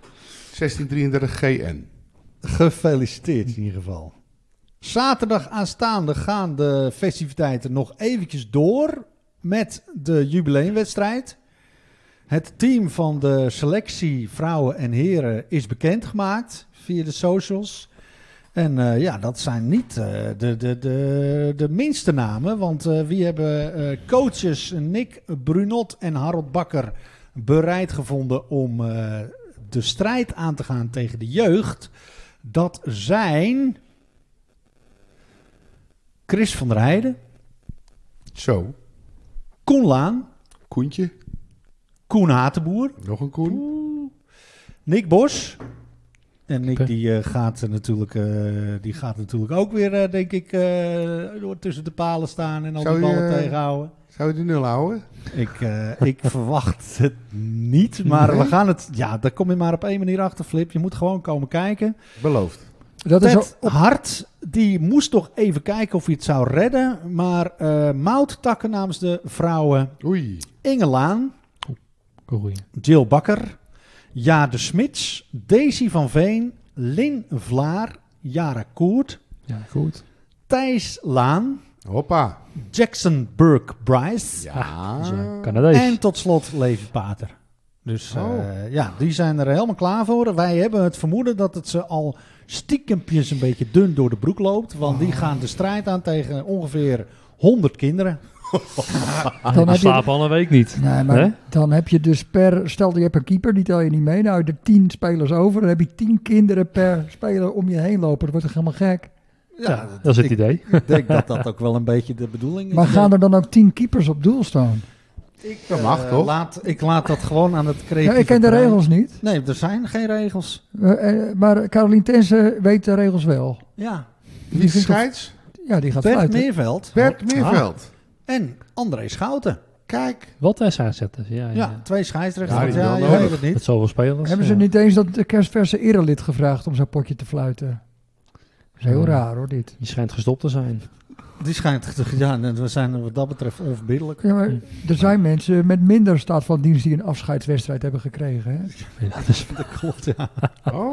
1633 GN. Gefeliciteerd in ieder geval. Zaterdag aanstaande gaan de festiviteiten nog eventjes door met de jubileumwedstrijd. Het team van de selectie vrouwen en heren is bekendgemaakt via de socials. En dat zijn niet de minste namen, want wie hebben coaches Nick Brunot en Harold Bakker bereid gevonden om de strijd aan te gaan tegen de jeugd? Dat zijn Chris van der Heijden, Zo, Koen Laan, Koentje. Koen Hatenboer, Nog een Koen. Nick Bos. En Nick Oké. die gaat natuurlijk ook weer, denk ik, tussen de palen staan en al Zou die je- ballen tegenhouden. Zou je die 0 houden? Ik verwacht het niet, maar Nee? we gaan het... Ja, daar kom je maar op één manier achter, Flip. Je moet gewoon komen kijken. Beloofd. Dat is Ted al- Hart, die moest toch even kijken of hij het zou redden. Maar Maud Takken namens de vrouwen, Oei. Inge Laan, Goeie. Jill Bakker, Jade Smits, Daisy van Veen, Lin Vlaar, Jara Koert, Ja, goed. Thijs Laan, Hoppa. Jackson Burke Bryce Ja. Canadees. en tot slot Levi Pater. Dus die zijn er helemaal klaar voor. Wij hebben het vermoeden dat het ze al stiekempjes een beetje dun door de broek loopt. Want die gaan de strijd aan tegen ongeveer 100 kinderen. Dan Die heb je, slapen al een week niet. nee, maar Hè? dan heb je dus stel je hebt een keeper, die tel je niet mee. Nou, er 10 spelers over. Dan heb je 10 kinderen per speler om je heen lopen. Dat wordt toch helemaal gek. Ja, dat is het idee. Ik denk dat dat ook wel een beetje de bedoeling is. Maar gaan er dan ook 10 keepers op doel staan? Dat mag toch? Ik laat dat gewoon aan het creatieve Ja, ik ken de brein. regels niet. Nee, er zijn geen regels. Maar Caroline Tense weet de regels wel. Ja, Wie is de vindt toch- scheids? Ja, die gaat Bert fluiten. Meerveld Bert Meerveld. en André Schouten. Kijk. Wat aanzetten. Ja, Ja, 2 scheidsrechters. Ja, die Ja, wel je nodig. weet het Met niet. zoveel spelers. Hebben ze ja. niet eens dat de kerstverse erelid gevraagd om zo'n potje te fluiten? Dat is heel raar hoor, dit. Die schijnt gestopt te zijn. Die schijnt... Ja, we zijn wat dat betreft onverbiddelijk. Ja, maar er zijn mensen met minder staat van dienst die een afscheidswedstrijd hebben gekregen. Hè? Ja, dat is- Dat klopt, ja. Oh.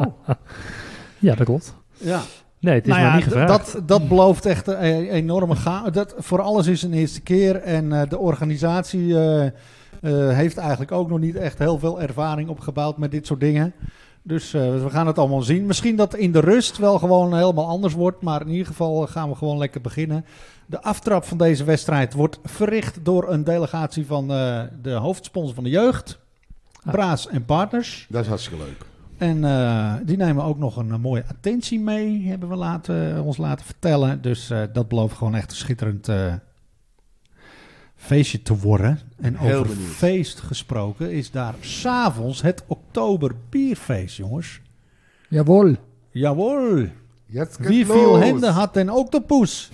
ja, dat klopt. Ja. Nee, het is nog niet gevraagd. dat belooft echt een enorme dat voor alles is een eerste keer. En de organisatie heeft eigenlijk ook nog niet echt heel veel ervaring opgebouwd met dit soort dingen. Dus we gaan het allemaal zien. Misschien dat in de rust wel gewoon helemaal anders wordt. Maar in ieder geval gaan we gewoon lekker beginnen. De aftrap van deze wedstrijd wordt verricht door een delegatie van de hoofdsponsor van de jeugd. Braas en Partners. Dat is hartstikke leuk. En die nemen ook nog een mooie attentie mee, hebben we ons laten vertellen. Dus dat belooft gewoon echt een schitterend feestje te worden. En Heel over benieuwd. feest gesproken is daar 's avonds het Oktoberbierfeest, jongens. Jawel. Jawohl. Jetzt geht's Wie veel los. handen had een octopus?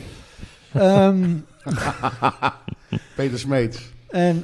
Peter Smeets. En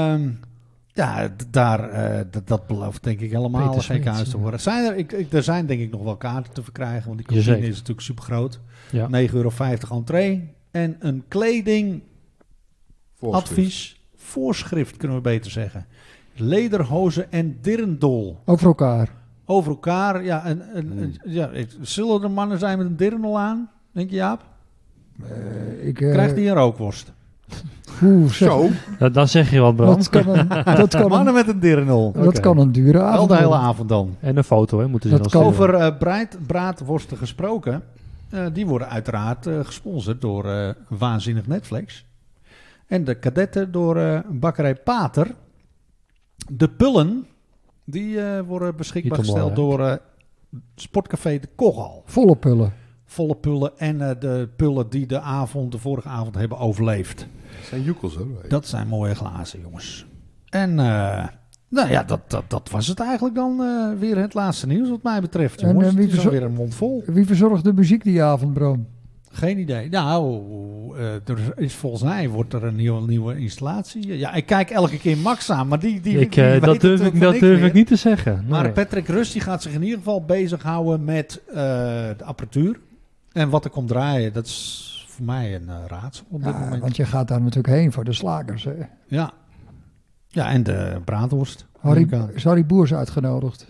dat belooft denk ik helemaal Peter geen Smeets, huis te ja. worden. Er zijn denk ik nog wel kaarten te verkrijgen, want die kantine Jazeker. is natuurlijk super groot. Ja. €9,50 entree. En een kledingadvies, voorschrift kunnen we beter zeggen. Lederhozen en dirndl. Over elkaar. Over elkaar. Ja, zullen er mannen zijn met een dirndl aan? Denk je, Jaap? Krijgt die een rookworst? Zo. Dan zeg je wat, Bram. Mannen met een dirndl. Dat kan een dure avond Wel de hele worden. avond dan. En een foto, hè, moeten ze Dat dan kan. sturen. Over braadworsten gesproken. Die worden uiteraard gesponsord door waanzinnig Netflix. En de kadetten door bakkerij Pater. De pullen, die worden beschikbaar Niet te gesteld mooi, door Sportcafé De Kogel. Volle pullen. Volle pullen en de pullen die de vorige avond hebben overleefd. Dat zijn joekels hoor. Dat zijn mooie glazen, jongens. En dat was het eigenlijk dan weer het laatste nieuws wat mij betreft, En, jongens. wie Het is verzor- alweer een mond vol. Wie verzorgt de muziek die avond, Bram? Geen idee. Nou, er is volgens mij wordt er een nieuwe installatie. Ja, ik kijk elke keer Max aan, maar die weet Dat natuurlijk durf van niks ik meer. niet te zeggen. Maar Nee. Patrick Rust die gaat zich in ieder geval bezighouden met de apparatuur. En wat er komt draaien, dat is voor mij een raadsel op dit Ja, moment. want je gaat daar natuurlijk heen voor de slagers. Hè. Ja, en de braadworst. neem ik aan. Is Harry Boers uitgenodigd?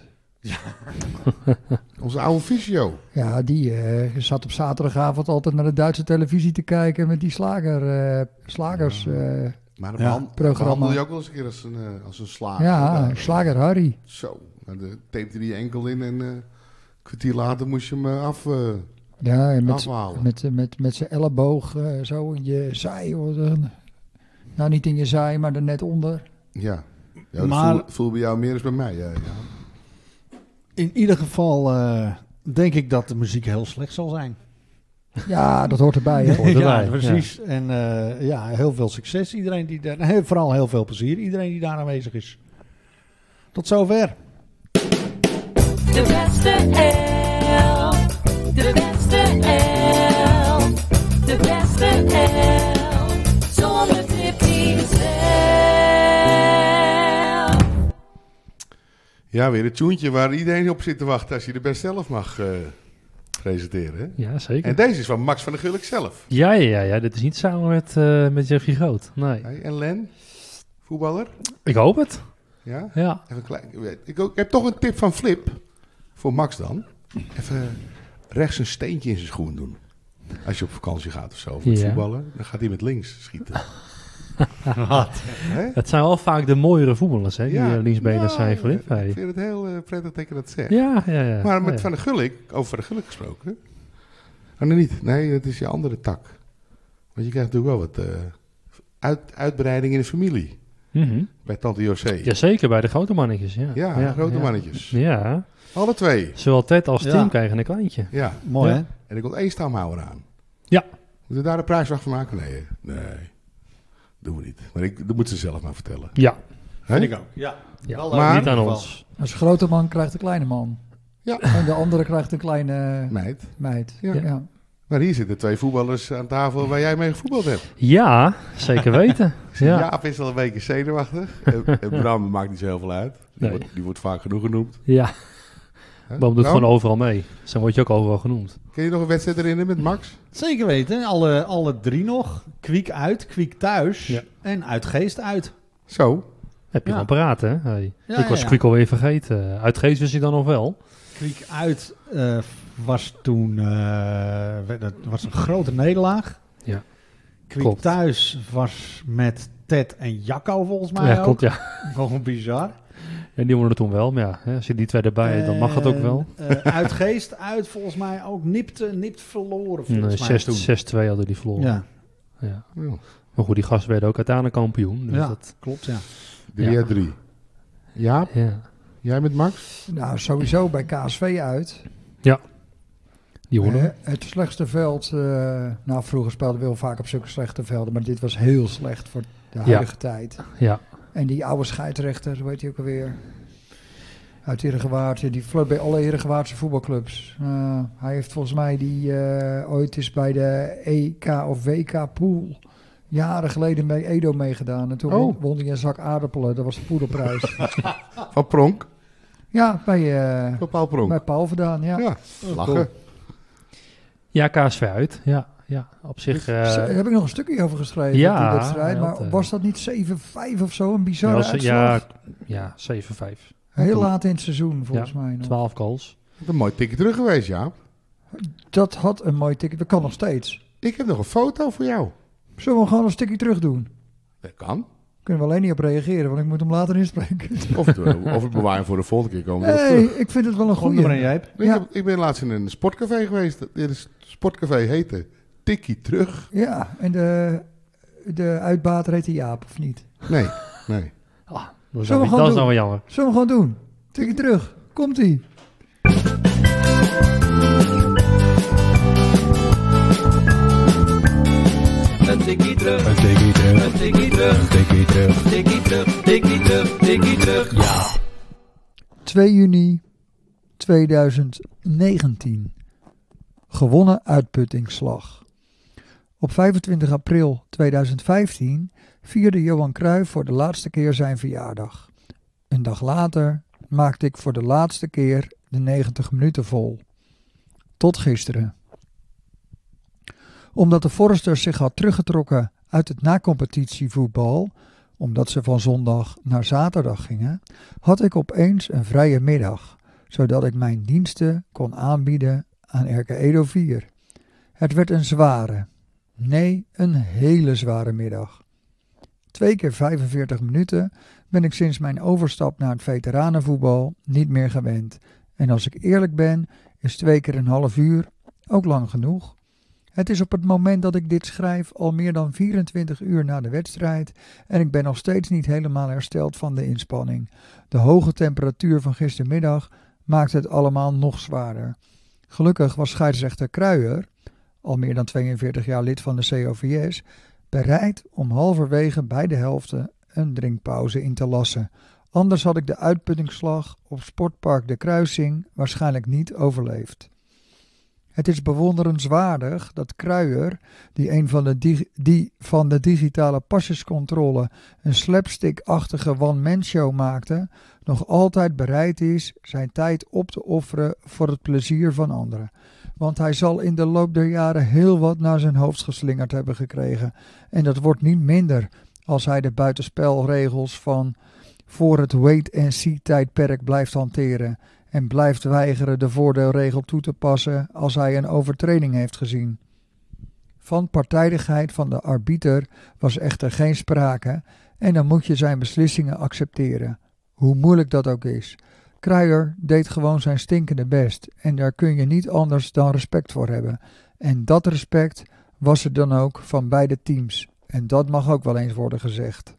Onze oude fysio. Ja, die zat op zaterdagavond altijd naar de Duitse televisie te kijken met die slagers. Maar Ja. programma behandelde je ook wel eens een keer als een slager. Ja, slager Harry. Zo. Nou, de tapte hij je enkel in en een kwartier later moest je hem Ja, en afhalen. met zijn elleboog zo in je zij. Nou, niet in je zij, maar er net onder. Ja. Dat Maar- voel bij jou meer als bij mij. Ja. In ieder geval denk ik dat de muziek heel slecht zal zijn. Ja, dat hoort erbij. Hè? Hoort erbij, Ja, precies. En heel veel succes. Iedereen die daar, vooral heel veel plezier. Iedereen die daar aanwezig is. Tot zover. De beste elf. De beste elf. De beste elf. Zonder Tippy zelf. Ja, weer een tjoentje waar iedereen op zit te wachten als je de best zelf mag presenteren. Hè? Ja, zeker. En deze is van Max van der Gulik zelf. Ja. Dit is niet samen met Jeffrey Groot. Nee. Hey, en Len, voetballer. Ik hoop het. Ja? Ja. Even klein. Ik heb toch een tip van Flip. Voor Max dan. Even rechts een steentje in zijn schoen doen. Als je op vakantie gaat of zo. Of met Ja. voetballen. Dan gaat hij met links schieten. Hè? Het zijn wel vaak de mooiere voetballers, hè? Die linksbenen Nou, zijn, Flip. Hey. Ik vind het heel prettig dat je dat zegt. Ja. Maar met Ja. Van der Gulik, over Van der Gulik gesproken. Oh, nee, niet. Nee, dat is je andere tak. Want je krijgt natuurlijk wel wat uitbreiding in de familie. Mhm. Bij tante José. Jazeker, bij de grote mannetjes. Ja, grote mannetjes. Ja. Alle twee. Zowel Ted als Ja. Tim krijgen een kleintje. Ja. Mooi, Ja. hè? En er komt 1 stamhouwer aan. Ja. Moeten we daar een prijsvraag van maken? Nee. Doen we niet. Maar dat moeten ze zelf maar vertellen. Ja. Hè? Vind ik ook. Ja. Ja. Wel, Maar- in Niet aan ieder ons. Als een grote man krijgt een kleine man. Ja. En de andere krijgt een kleine Meid. meid. Ja. Ja. Maar hier zitten 2 voetballers aan tafel waar jij mee gevoetbald hebt. Ja, zeker weten. Ja. Jaap is al een beetje zenuwachtig. En Bram maakt niet zo heel veel uit. Nee. Die wordt vaak genoeg genoemd. Ja. Hè? Bram doet Bram, gewoon overal mee. Zo word je ook overal genoemd. Ken je nog een wedstrijd herinneren met Max? Zeker weten. Alle 3 nog. Kwiek uit, Kwiek thuis. Ja. En Uitgeest uit. Zo. Heb je Ja. gewoon paraat, hè? Hey. Ja, Ik was ja. Kwiek alweer vergeten. Uitgeest wist ik dan nog wel. Kwiek uit was toen dat was een grote nederlaag. Ja. Kwiek Klopt. thuis was met Ted en Jacco volgens mij Ja, ook. klopt, ja. Gewoon bizar. En die wonnen toen wel. Maar ja, hè, als je die twee erbij hebt, dan mag het ook wel. Uit Geest, volgens mij ook nipt verloren volgens mij toen. 6-2 hadden die verloren. Ja, Ja. Ja. Maar goed, die gasten werden ook uiteindelijk kampioen. Dus ja dat, klopt, ja. 3-3. Ja, ja. jij met Max? Nou, sowieso bij KSV uit. Die wonnen. Het slechtste veld. Nou, vroeger speelden we heel vaak op zulke slechte velden. Maar dit was heel slecht voor de huidige tijd. Ja. En die oude scheidsrechter, hoe heet hij ook alweer? Uit Herengewaard. Die floot bij alle Herengewaardse voetbalclubs. Hij heeft volgens mij die ooit is bij de EK of WK Pool jaren geleden bij Edo meegedaan. En toen won hij een zak aardappelen. Dat was de poedelprijs. Van Pronk? Ja, bij Van Paul Pronk? Paul vandaan, ja. Ja, lachen. Ja, KSV uit. Ja, ja. Op zich... Daar heb ik nog een stukje over geschreven, ja, die wedstrijd. Maar dat, was dat niet 7-5 of zo? Een bizarre uitslag? ja, 7-5. Heel laat in het seizoen, volgens mij nog. 12 goals. Een mooi tikje terug geweest, Jaap. Dat had een mooi ticket. Dat kan nog steeds. Ik heb nog een foto voor jou. Zullen we gewoon een stukje terug doen? Dat kan. Kunnen we alleen niet op reageren, want ik moet hem later inspreken. Of het bewaren voor de volgende keer komen. we erop Nee, terug. ik vind het wel een Kom er maar in, goeie. Jijp. Ja. Ik ben laatst in een sportcafé geweest. Dit sportcafé heette Tikkie Terug. Ja, en de uitbater heette Jaap, of niet? Nee. Ah, dat is Zullen we dan gewoon wel doen? weer jammer. Zullen we gewoon doen? Tikje terug. Komt-ie. Een tikkie terug, een tikkie terug, een tikkie terug, een tikkie terug, tikkie terug, tikkie terug, tikkie terug. Ja. 2 juni 2019. Gewonnen uitputtingsslag. Op 25 april 2015 vierde Johan Cruijff voor de laatste keer zijn verjaardag. Een dag later maakte ik voor de laatste keer de 90 minuten vol. Tot gisteren. Omdat de Foresters zich had teruggetrokken uit het nacompetitievoetbal, omdat ze van zondag naar zaterdag gingen, had ik opeens een vrije middag, zodat ik mijn diensten kon aanbieden aan RK Edo 4. Het werd een zware, nee, een hele zware middag. 2 keer 45 minuten ben ik sinds mijn overstap naar het veteranenvoetbal niet meer gewend. En als ik eerlijk ben, is 2 keer een half uur ook lang genoeg. Het is op het moment dat ik dit schrijf al meer dan 24 uur na de wedstrijd en ik ben nog steeds niet helemaal hersteld van de inspanning. De hoge temperatuur van gistermiddag maakt het allemaal nog zwaarder. Gelukkig was scheidsrechter Cruijff, al meer dan 42 jaar lid van de COVS, bereid om halverwege beide helften een drinkpauze in te lassen. Anders had ik de uitputtingsslag op Sportpark De Kruising waarschijnlijk niet overleefd. Het is bewonderenswaardig dat Cruijff, die van de digitale pasjescontrole een slapstick-achtige one-man-show maakte, nog altijd bereid is zijn tijd op te offeren voor het plezier van anderen. Want hij zal in de loop der jaren heel wat naar zijn hoofd geslingerd hebben gekregen. En dat wordt niet minder als hij de buitenspelregels van voor het wait-and-see-tijdperk blijft hanteren en blijft weigeren de voordeelregel toe te passen als hij een overtreding heeft gezien. Van partijdigheid van de arbiter was echter geen sprake en dan moet je zijn beslissingen accepteren, hoe moeilijk dat ook is. Cruijff deed gewoon zijn stinkende best en daar kun je niet anders dan respect voor hebben. En dat respect was er dan ook van beide teams en dat mag ook wel eens worden gezegd.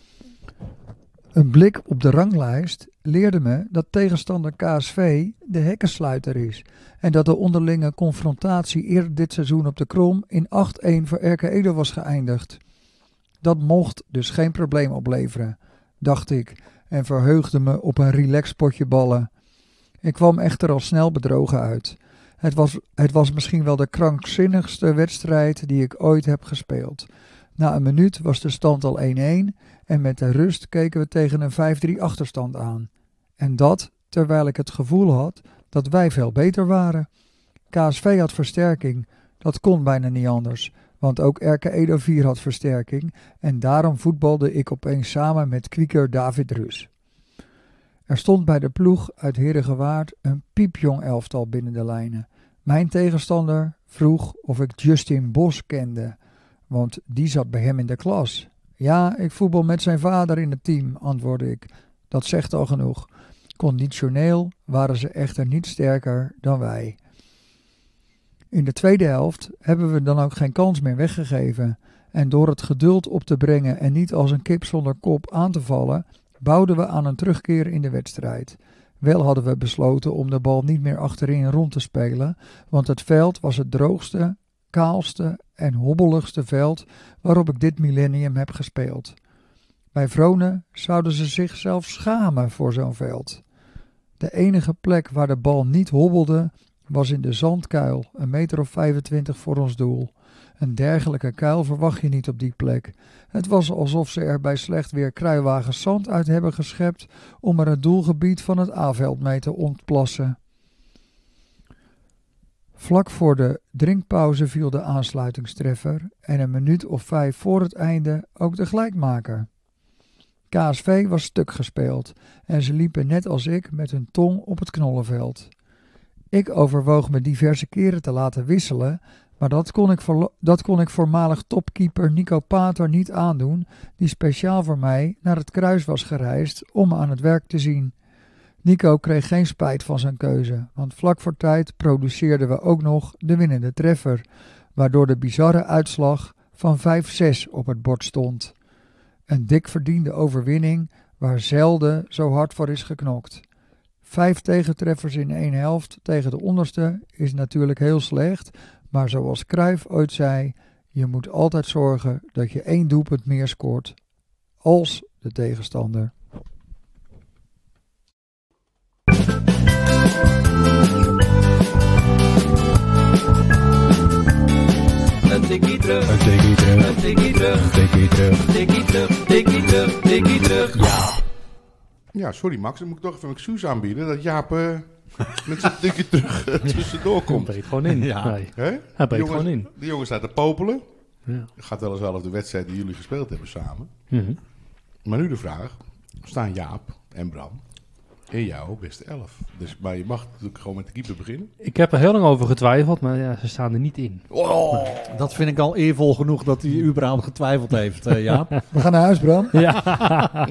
Een blik op de ranglijst leerde me dat tegenstander KSV de hekkensluiter is en dat de onderlinge confrontatie eerder dit seizoen op de Krom in 8-1 voor RK Edo was geëindigd. Dat mocht dus geen probleem opleveren, dacht ik en verheugde me op een relax potje ballen. Ik kwam echter al snel bedrogen uit. Het was misschien wel de krankzinnigste wedstrijd die ik ooit heb gespeeld. Na een minuut was de stand al 1-1 en met de rust keken we tegen een 5-3 achterstand aan. En dat terwijl ik het gevoel had dat wij veel beter waren. KSV had versterking, dat kon bijna niet anders, want ook RK Edo 4 had versterking en daarom voetbalde ik opeens samen met kwieker David Rus. Er stond bij de ploeg uit Herengewaard een piepjong elftal binnen de lijnen. Mijn tegenstander vroeg of ik Justin Bos kende, want die zat bij hem in de klas. Ja, ik voetbal met zijn vader in het team, antwoordde ik. Dat zegt al genoeg. Conditioneel waren ze echter niet sterker dan wij. In de tweede helft hebben we dan ook geen kans meer weggegeven. En door het geduld op te brengen en niet als een kip zonder kop aan te vallen, bouwden we aan een terugkeer in de wedstrijd. Wel hadden we besloten om de bal niet meer achterin rond te spelen, want het veld was het droogste, kaalste en hobbeligste veld waarop ik dit millennium heb gespeeld. Bij Vronen zouden ze zichzelf schamen voor zo'n veld. De enige plek waar de bal niet hobbelde was in de zandkuil, 1,25 meter voor ons doel. Een dergelijke kuil verwacht je niet op die plek. Het was alsof ze er bij slecht weer kruiwagens zand uit hebben geschept om er het doelgebied van het A-veld mee te ontplassen. Vlak voor de drinkpauze viel de aansluitingstreffer en een minuut of 5 voor het einde ook de gelijkmaker. KSV was stuk gespeeld en ze liepen net als ik met hun tong op het knollenveld. Ik overwoog me diverse keren te laten wisselen, maar dat kon ik voormalig topkeeper Nico Pater niet aandoen, die speciaal voor mij naar het kruis was gereisd om me aan het werk te zien. Nico kreeg geen spijt van zijn keuze, want vlak voor tijd produceerden we ook nog de winnende treffer, waardoor de bizarre uitslag van 5-6 op het bord stond. Een dik verdiende overwinning waar zelden zo hard voor is geknokt. 5 tegentreffers in 1 helft tegen de onderste is natuurlijk heel slecht, maar zoals Cruijff ooit zei, je moet altijd zorgen dat je 1 doelpunt meer scoort als de tegenstander. Een tikkie terug, een tikkie terug, een tikkie terug, een tikkie terug, tikkie terug, tikkie terug, tikkie terug. Ja. Ja, sorry Max, dan moet ik toch even een excuus aanbieden dat Jaap met zijn tikkie terug tussendoor Hij komt. breekt gewoon in. Ja. Nee. Hè? Hij breekt gewoon in. Die jongen staat te popelen. Ja. Gaat weliswaar over de wedstrijd die jullie gespeeld hebben samen. Mhm. Maar nu de vraag, staan Jaap en Bram in jouw beste 11? Dus, maar je mag natuurlijk gewoon met de keeper beginnen. Ik heb er heel lang over getwijfeld, maar ja, ze staan er niet in. Dat vind ik al eervol genoeg dat hij überhaupt getwijfeld heeft, Jaap. We gaan naar huis, Bram. Ja.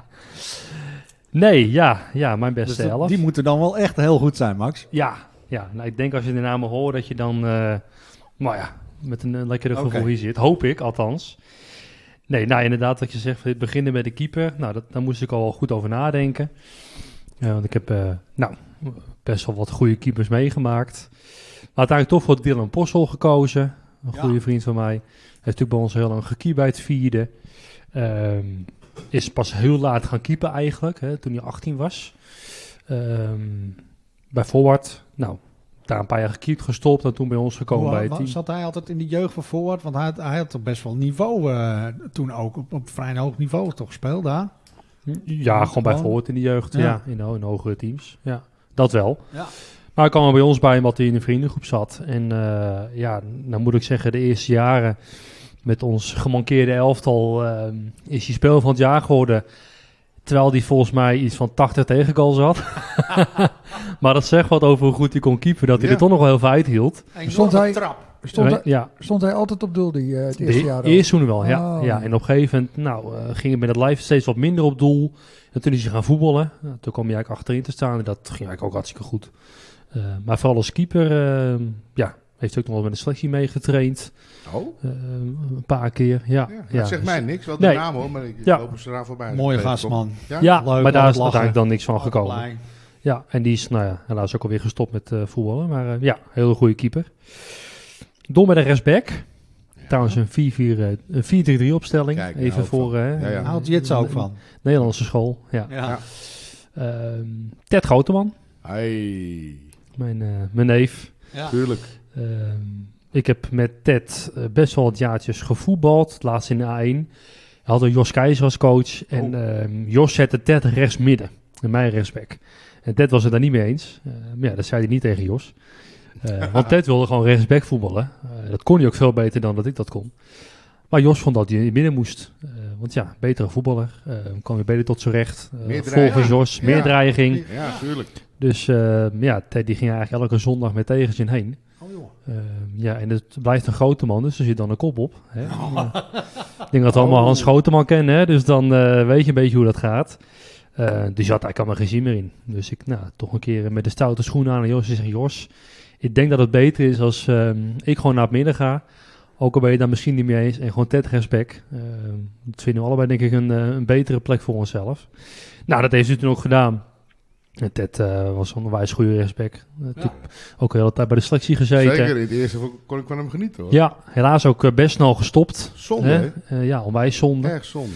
Nee, ja, mijn Dus beste 11. die moeten dan wel echt heel goed zijn, Max. Ja, nou, ik denk als je de namen hoort dat je dan, nou ja, met een lekkere gevoel Oké. hier zit. Hoop ik, althans. Nee, nou inderdaad, dat je zegt, we beginnen met de keeper. Nou, daar moest ik al wel goed over nadenken. Want ik heb, best wel wat goede keepers meegemaakt. Maar uiteindelijk toch voor Dylan Possel gekozen. Een goede vriend van mij. Heeft natuurlijk bij ons heel lang gekiept bij het vierde. Is pas heel laat gaan keepen eigenlijk, hè, toen hij 18 was. Bij Forward, nou, daar een paar jaar gekiept, gestopt en toen bij ons gekomen bij het team. Zat hij altijd in de jeugd van Forward? Want hij had toch best wel niveau toen ook op vrij hoog niveau toch gespeeld daar? Ja, gewoon bij Gewoon. Forward in de jeugd, Ja. ja, in hogere teams. Ja, dat wel. Ja. Maar hij kwam er bij ons bij omdat hij in een vriendengroep zat. En nou moet ik zeggen, de eerste jaren met ons gemankeerde elftal is hij speler van het jaar geworden. Terwijl hij volgens mij iets van 80 tegengoals had. Maar dat zegt wat over hoe goed hij kon keepen, dat hij er toch nog wel heel veel uithield. Stond hij- trap. Stond hij altijd op doel het eerste jaar? De eerste seizoen wel, ja. Oh. Ja. En op een gegeven moment ging het met het live steeds wat minder op doel. En toen is hij gaan voetballen. Nou, toen kwam hij eigenlijk achterin te staan en dat ging eigenlijk ook hartstikke goed. Maar vooral als keeper, heeft hij ook nog wel met de selectie meegetraind. Oh, Een paar keer, ja. dat zegt dus- mij niks, wel de Nee. naam hoor, maar ik Ja. loop ze eraan voorbij. Mooie Nee, gast, kom. man. Ja? Ja, Leuk, maar daar altijd is lachen. uiteindelijk dan niks van gekomen. Blij. Ja, en die is, helaas ook alweer gestopt met voetballen. Maar hele goede keeper. Door met de rechtsback. Trouwens een 4-3-3 opstelling. Kijk, daar even hou ik voor van. Ja. Houdt Jits ook van. Nederlandse school. Ja. Ja. Ted Groteman, Hey, mijn neef. Ja. tuurlijk. Ik heb met Ted best wel wat jaartjes gevoetbald. Laatst in de A1. Hij had Jos Keizer als coach. En Jos zette Ted rechts midden. En mij rechtsback. En Ted was het daar niet mee eens. Maar ja, dat zei hij niet tegen Jos. Want Ted wilde gewoon rechtsback voetballen. Dat kon hij ook veel beter dan dat ik dat kon. Maar Jos vond dat hij in het midden moest. Want ja, betere voetballer. Kwam weer beter tot zijn recht. Meer dreiging. Volgens Jos, meer Ja. dreiging. Ja, tuurlijk. Dus Ted die ging eigenlijk elke zondag met tegenzin heen. Oh, joh. En het blijft een grote man, dus er zit dan een kop op. Hè? Ik denk dat we allemaal Hans Groteman kennen, hè? Dus dan weet je een beetje hoe dat gaat. Dus je had eigenlijk allemaal geen zin meer in. Dus ik toch een keer met de stoute schoenen aan Jos. Ik zeg, Jos, ik denk dat het beter is als ik gewoon naar het midden ga. Ook al ben je daar misschien niet mee eens. En gewoon Ted respect. Dat vinden we allebei denk ik een betere plek voor onszelf. Nou, dat heeft hij toen ook gedaan. En Ted was een onwijs goede respect. Ook de hele tijd bij de selectie gezeten. Zeker, in het eerste kon ik van hem genieten hoor. Ja, helaas ook best snel gestopt. Zonde, hè? Ja, onwijs zonde. Erg zonde.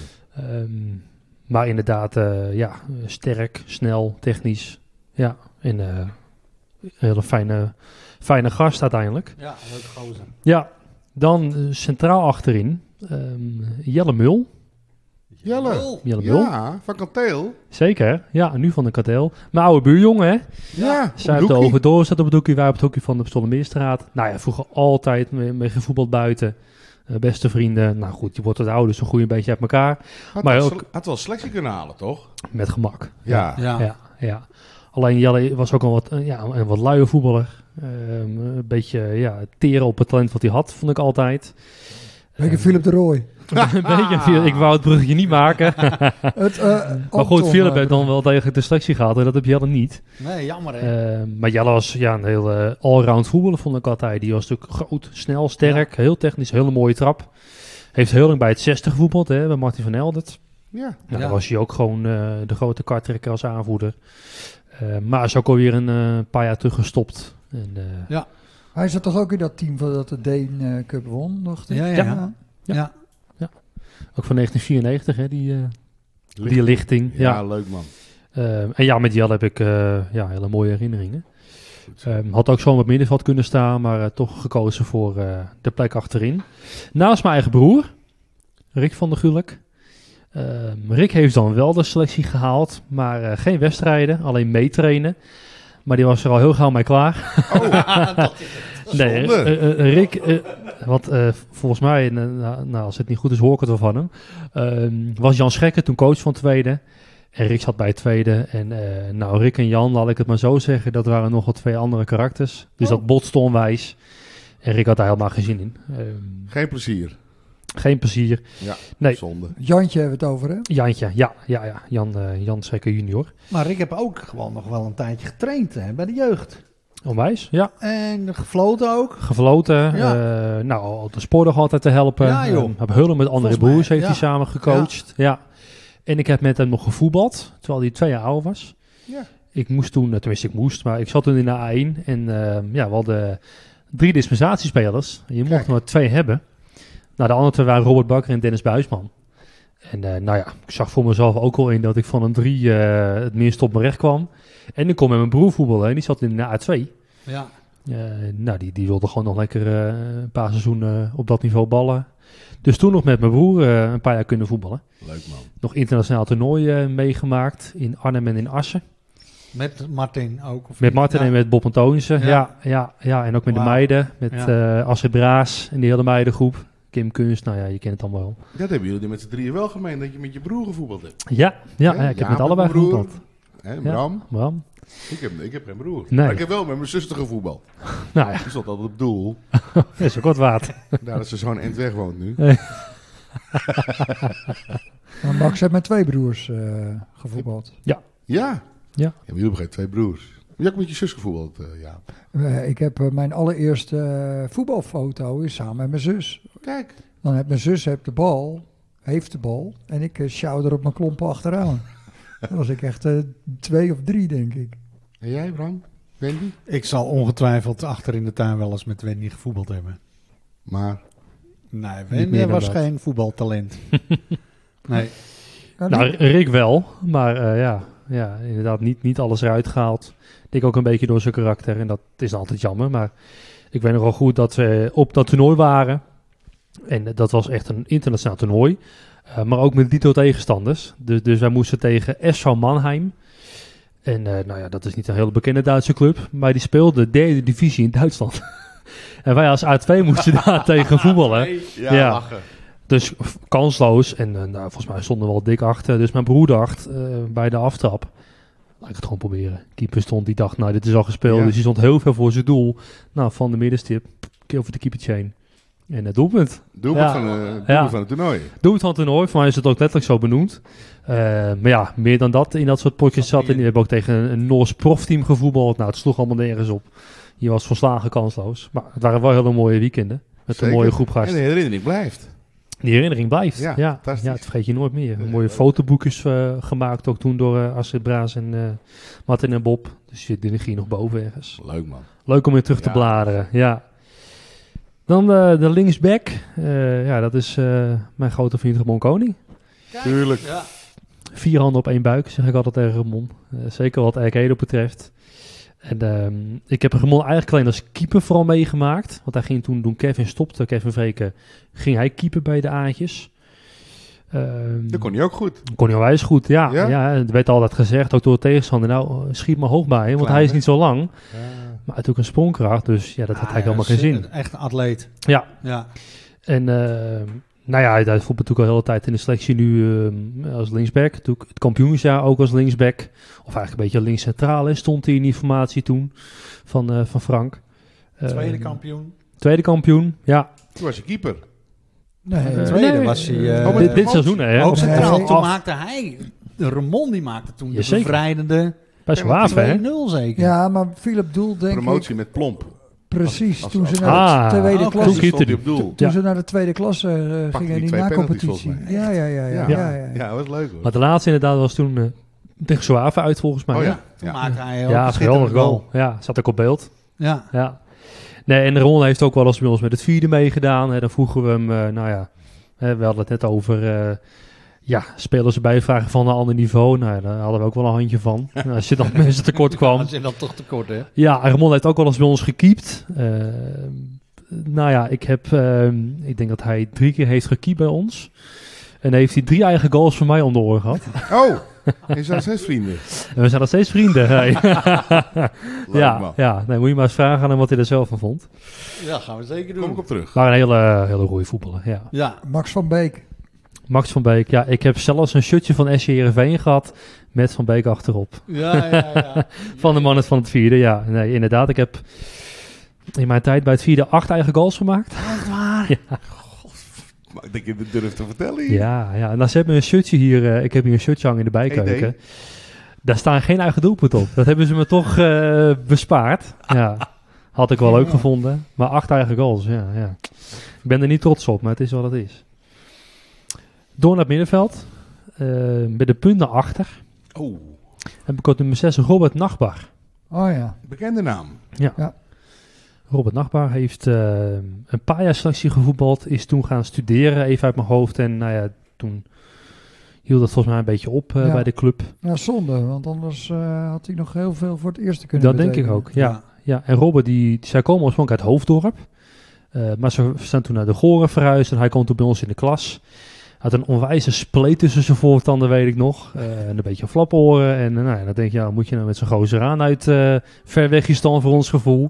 Maar inderdaad, sterk, snel, technisch. Ja, en een hele fijne gast uiteindelijk. Ja, leuke gozer. Ja, dan centraal achterin Jelle Mul. Jelle Jelle Mul. Ja, van Kanteel. Zeker, ja, nu van de Kanteel. Mijn oude buurjongen, hè. Ja, Zij op de Overdoor staat op het hoekje, wij op het hoekje van de Stollemeerstraat. Nou ja, vroeger altijd mee gevoetbald buiten. Beste vrienden. Nou goed, je wordt wat ouder, dus dan groei je een beetje uit elkaar. Maar Had wel selectie kunnen halen, toch? Met gemak. Ja. Ja. Alleen Jelle was ook al een wat luie voetballer. Een beetje teren op het talent wat hij had, vond ik altijd. Beetje Philip de Rooij. Een beetje, ik wou het bruggetje niet maken. Maar goed, Philip heeft dan wel degelijk de selectie gehad en dat heb Jelle niet. Nee, jammer hè. Maar Jelle was een heel allround voetballer, vond ik altijd. Die was natuurlijk groot, snel, sterk, heel technisch, hele mooie trap. Heeft heel lang bij het 60 gevoetbald, hè, bij Martin van Eldert. Ja. Nou, dan was hij ook gewoon de grote karttrekker als aanvoerder. Maar is ook alweer een paar jaar terug gestopt. En, Hij zat toch ook in dat team dat de Deen Cup won, dacht ik? Ja. ook van 1994, hè, die lichting. Ja, leuk man. En ja, met Jelle heb ik hele mooie herinneringen. Had ook zo op het middenveld kunnen staan, maar toch gekozen voor de plek achterin. Naast mijn eigen broer, Rick van der Gulik. Rick heeft dan wel de selectie gehaald, maar geen wedstrijden, alleen meetrainen. Maar die was er al heel gauw mee klaar. Nee, Rick, want volgens mij, als het niet goed is, hoor ik het wel van hem. Was Jan Schekke toen coach van tweede. En Rick zat bij het tweede. En Rick en Jan, laat ik het maar zo zeggen, dat waren nog wel twee andere karakters. Dus dat botste onwijs. En Rick had daar helemaal geen zin in. Geen plezier. Geen plezier. Ja, nee. Zonde. Jantje hebben we het over, hè? Jantje, ja. Jan Schekke junior. Maar ik heb ook gewoon nog wel een tijdje getraind hè, bij de jeugd. Onwijs, ja. En gefloten ook. Gefloten. Ja. Op de spoor nog altijd te helpen. Ja, joh. Heb Hullen met andere Volgens broers mij, heeft hij samen gecoacht. Ja. En ik heb met hem nog gevoetbald, terwijl hij 2 jaar ouder was. Ja. Ik moest toen, maar ik zat toen in de A1. En we hadden 3 dispensatiespelers. Je mocht er maar 2 hebben. Nou, de andere 2 waren Robert Bakker en Dennis Buisman. En ik zag voor mezelf ook wel in dat ik van een 3 het minst op mijn recht kwam. En ik kon met mijn broer voetballen en die zat in de A2. Ja. Die wilde gewoon nog lekker een paar seizoenen op dat niveau ballen. Dus toen nog met mijn broer een paar jaar kunnen voetballen. Leuk man. Nog internationaal toernooi meegemaakt in Arnhem en in Assen. Met Martin ook? Of Met niet? Martin en met Bob Antonissen. Ja, en ook met de meiden. Met Astrid Braas en die hele meidengroep. Kim Kunst, je kent het allemaal wel. Dat hebben jullie met z'n drieën wel gemeen, dat je met je broer gevoetbald hebt. Ja, ik heb met allebei gevoetbald. Bram. Bram. Ik heb geen broer. Nee. Maar ik heb wel met mijn zuster gevoetbald. Nou ja. Die stond altijd op doel. Dat is ook wat waard. Daar is ze zo'n eind weg woont nu. Maar Max heeft met 2 broers gevoetbald. Ja. Ja. Maar jullie hebben geen 2 broers. Heb je ook met je zus gevoetbald, Ik heb mijn allereerste voetbalfoto is samen met mijn zus. Kijk. Dan heeft mijn zus heeft de bal en ik sjouw er op mijn klompen achteraan. Dan was ik echt 2 of 3, denk ik. En jij, Bram? Wendy? Ik zal ongetwijfeld achter in de tuin wel eens met Wendy gevoetbald hebben. Maar? Nee, Niet Wendy meer dan was dat. geen voetbaltalent. Nee. Nou, Rick wel, maar inderdaad niet alles eruit gehaald. Ik denk ook een beetje door zijn karakter en dat is altijd jammer. Maar ik weet nog wel goed dat we op dat toernooi waren. En dat was echt een internationaal toernooi. Maar ook met dito tegenstanders. Dus wij moesten tegen SV Mannheim. En dat is niet een hele bekende Duitse club. Maar die speelde de 3e divisie in Duitsland. En wij als A2 moesten daar tegen voetballen. Ja, lachen. Dus kansloos. En volgens mij stonden we wel dik achter. Dus mijn broer dacht bij de aftrap, laat ik het gewoon proberen. Keeper stond, die dacht, dit is al gespeeld. Ja. Dus die stond heel veel voor zijn doel. Nou, van de middenstip, keer over de keepertje heen. En het doelpunt. Doelpunt Ja. van het toernooi. Doelpunt van het toernooi. Voor mij is het ook letterlijk zo benoemd. Maar ja, meer dan dat in dat soort potjes zat. En die hebben ook tegen een Noors profteam gevoetbald. Nou, het sloeg allemaal nergens op. Je was volslagen kansloos. Maar het waren wel hele mooie weekenden. Met Zeker. een mooie groep En gasten. de herinnering blijft. Die herinnering blijft. Ja, Ja, fantastisch. dat vergeet je nooit meer. Mooie fotoboekjes gemaakt ook toen door Astrid Braas en Martin en Bob. Dus die liggen hier nog boven ergens. Leuk man. Leuk om weer terug te Ja. bladeren. Ja. Dan de linksback. Ja, dat is mijn grote vriend Ramon Koning. Tuurlijk. Ja. 4 handen op 1 buik, zeg ik altijd tegen Ramon. Zeker wat Erkedo betreft. En ik heb Ramon eigenlijk alleen als keeper vooral meegemaakt. Want hij ging toen Kevin stopte, Kevin Vreken, ging hij keeper bij de A'tjes. Dat kon hij ook goed. Kon hij wijs goed, ja. Ja? Ja, het werd altijd gezegd, ook door de tegenstander. Nou, schiet maar hoog bij hem, want Klein, hij is hè? niet zo lang. Ja. Maar hij had ook een sprongkracht, dus ja, dat had hij helemaal geen zin. Echt een atleet. Ja, Ja. en nou ja, hij voetbalt natuurlijk al de hele tijd in de selectie nu als linksback. Natuurlijk het kampioensjaar ook als linksback. Of eigenlijk een beetje links centraal stond hij in die formatie toen van Frank. Tweede kampioen. Tweede kampioen, ja. Toen was je keeper. Nee, Tweede nee, was hij. met dit promotie. seizoen, hè? Ook Of- centraal. Nee. Toen af- maakte hij. De Ramon die maakte toen de Jazeker. bevrijdende Best wel af, hè? 2-0 zeker. Ja, maar Philip Doel denk Promotie ik met plomp. precies. als- toen als- ze naar de tweede oké. klasse Toen stond hij hij. op doel. Toen Ja. ze naar de tweede klasse Pakte gingen die in die 2 penalties, na-competitie. volgens mij. Ja. Ja, dat was leuk hoor. Maar de laatste inderdaad was toen tegen Zwaven uit, volgens mij. Oh hè? ja. Toen Ja. maakte hij ook Ja, een geweldig schitterende goal. Ja, zat ook op beeld. Ja. Ja. Nee, en Ron heeft ook wel eens bij ons met het 4e meegedaan. Hè. Dan vroegen we hem, nou ja, we hadden het net over, ja, spelers erbij vragen van een ander niveau. Nou, daar hadden we ook wel een handje van. Als je dan mensen tekort kwam. Dat is dan toch tekort, hè? Ja, en Ramon heeft ook wel eens bij ons gekiept. Nou ja, ik denk dat hij 3 keer heeft gekiept bij ons. En heeft hij 3 eigen goals van mij om de oren gehad. Oh, je zijn 6 vrienden. En we zijn nog steeds vrienden. Hey. Leuk ja, man. ja. Nee, moet je maar eens vragen aan hem wat hij er zelf van vond. Ja, gaan we zeker Kom ik doen. op terug. Maar een hele goede voetballer, ja. Ja. Max van Beek. Max van Beek, ja, ik heb zelfs een shirtje van SC Heerenveen gehad met Van Beek achterop. Ja. Van de mannen van het 4e, ja. Nee, inderdaad, ik heb in mijn tijd bij het 4e 8 eigen goals gemaakt. Echt waar? Maar ik denk dat je het durft te vertellen hier. Ja, ja. Nou, ze hebben een shirtje hier, ik heb hier een shirtje hangen in de bijkeuken. ED. Daar staan geen eigen doelpunt op. Dat hebben ze me toch bespaard. Ja, had ik wel leuk gevonden. Maar 8 eigen goals, ja. Ik ben er niet trots op, maar het is wat het is. Door naar het middenveld. Met de punt naar achter. Oh, Heb ik op nummer 6 Robert Nachtbar. Oh ja. bekende naam. Robert Nachtbar heeft een paar jaar selectie gevoetbald. Is toen gaan studeren, even uit mijn hoofd. En nou ja, toen hield dat volgens mij een beetje op Ja. bij de club. Ja, zonde, want anders had hij nog heel veel voor het eerste kunnen Dat denk ik betekenen. ook, ja. Ja, en Robert, zij komen oorspronkelijk uit Hoofddorp. Maar ze zijn toen naar de Goren verhuisd en hij komt toen bij ons in de klas. Hij had een onwijze spleet tussen zijn voortanden, weet ik nog. En een beetje flaporen. En nou ja, dan denk je, ja, moet je nou met zo'n gozer aan uit ver weggestaan voor ons gevoel.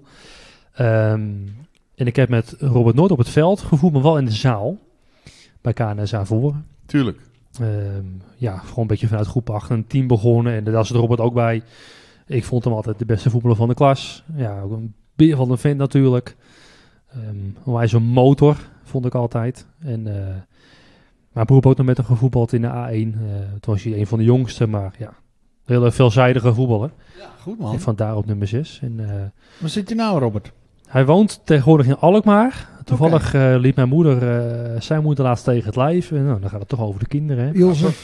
En ik heb met Robert nooit op het veld gevoeld, maar wel in de zaal. Bij KNS Avoren. Tuurlijk. Ja, gewoon een beetje vanuit groep 8 een team begonnen. En daar zat Robert ook bij. Ik vond hem altijd de beste voetballer van de klas. Ja, ook een beer van een vent natuurlijk. Hij zo'n motor, vond ik altijd. En mijn broer heeft ook nog met hem gevoetbald in de A1. Toen was hij een van de jongsten, maar ja, een hele veelzijdige voetballer. Ja, goed man. En vandaar op nummer 6. En, Waar zit je nou, Robert? hij woont tegenwoordig in Alkmaar. Toevallig liep mijn moeder, zijn moeder laatst tegen het lijf. En, nou, dan gaat het toch over de kinderen. Hè?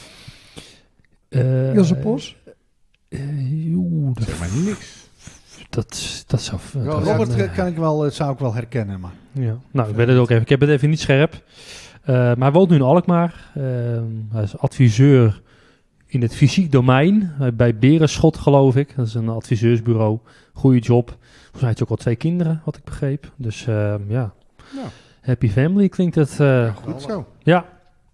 Ilse Pos? Dat, Zeg maar niks. dat zou... Wel, dat- Robert zou ik wel herkennen, maar... Ja. Nou, ik weet het ook even. Ik heb het even niet scherp. Maar hij woont nu in Alkmaar. Hij is adviseur in het fysiek domein bij Berenschot, geloof ik. Dat is een adviseursbureau. Goeie job. Volgens mij heeft hij ook al 2 kinderen, wat ik begreep. Dus ja, Nou, happy family klinkt het. goed zo. Ja.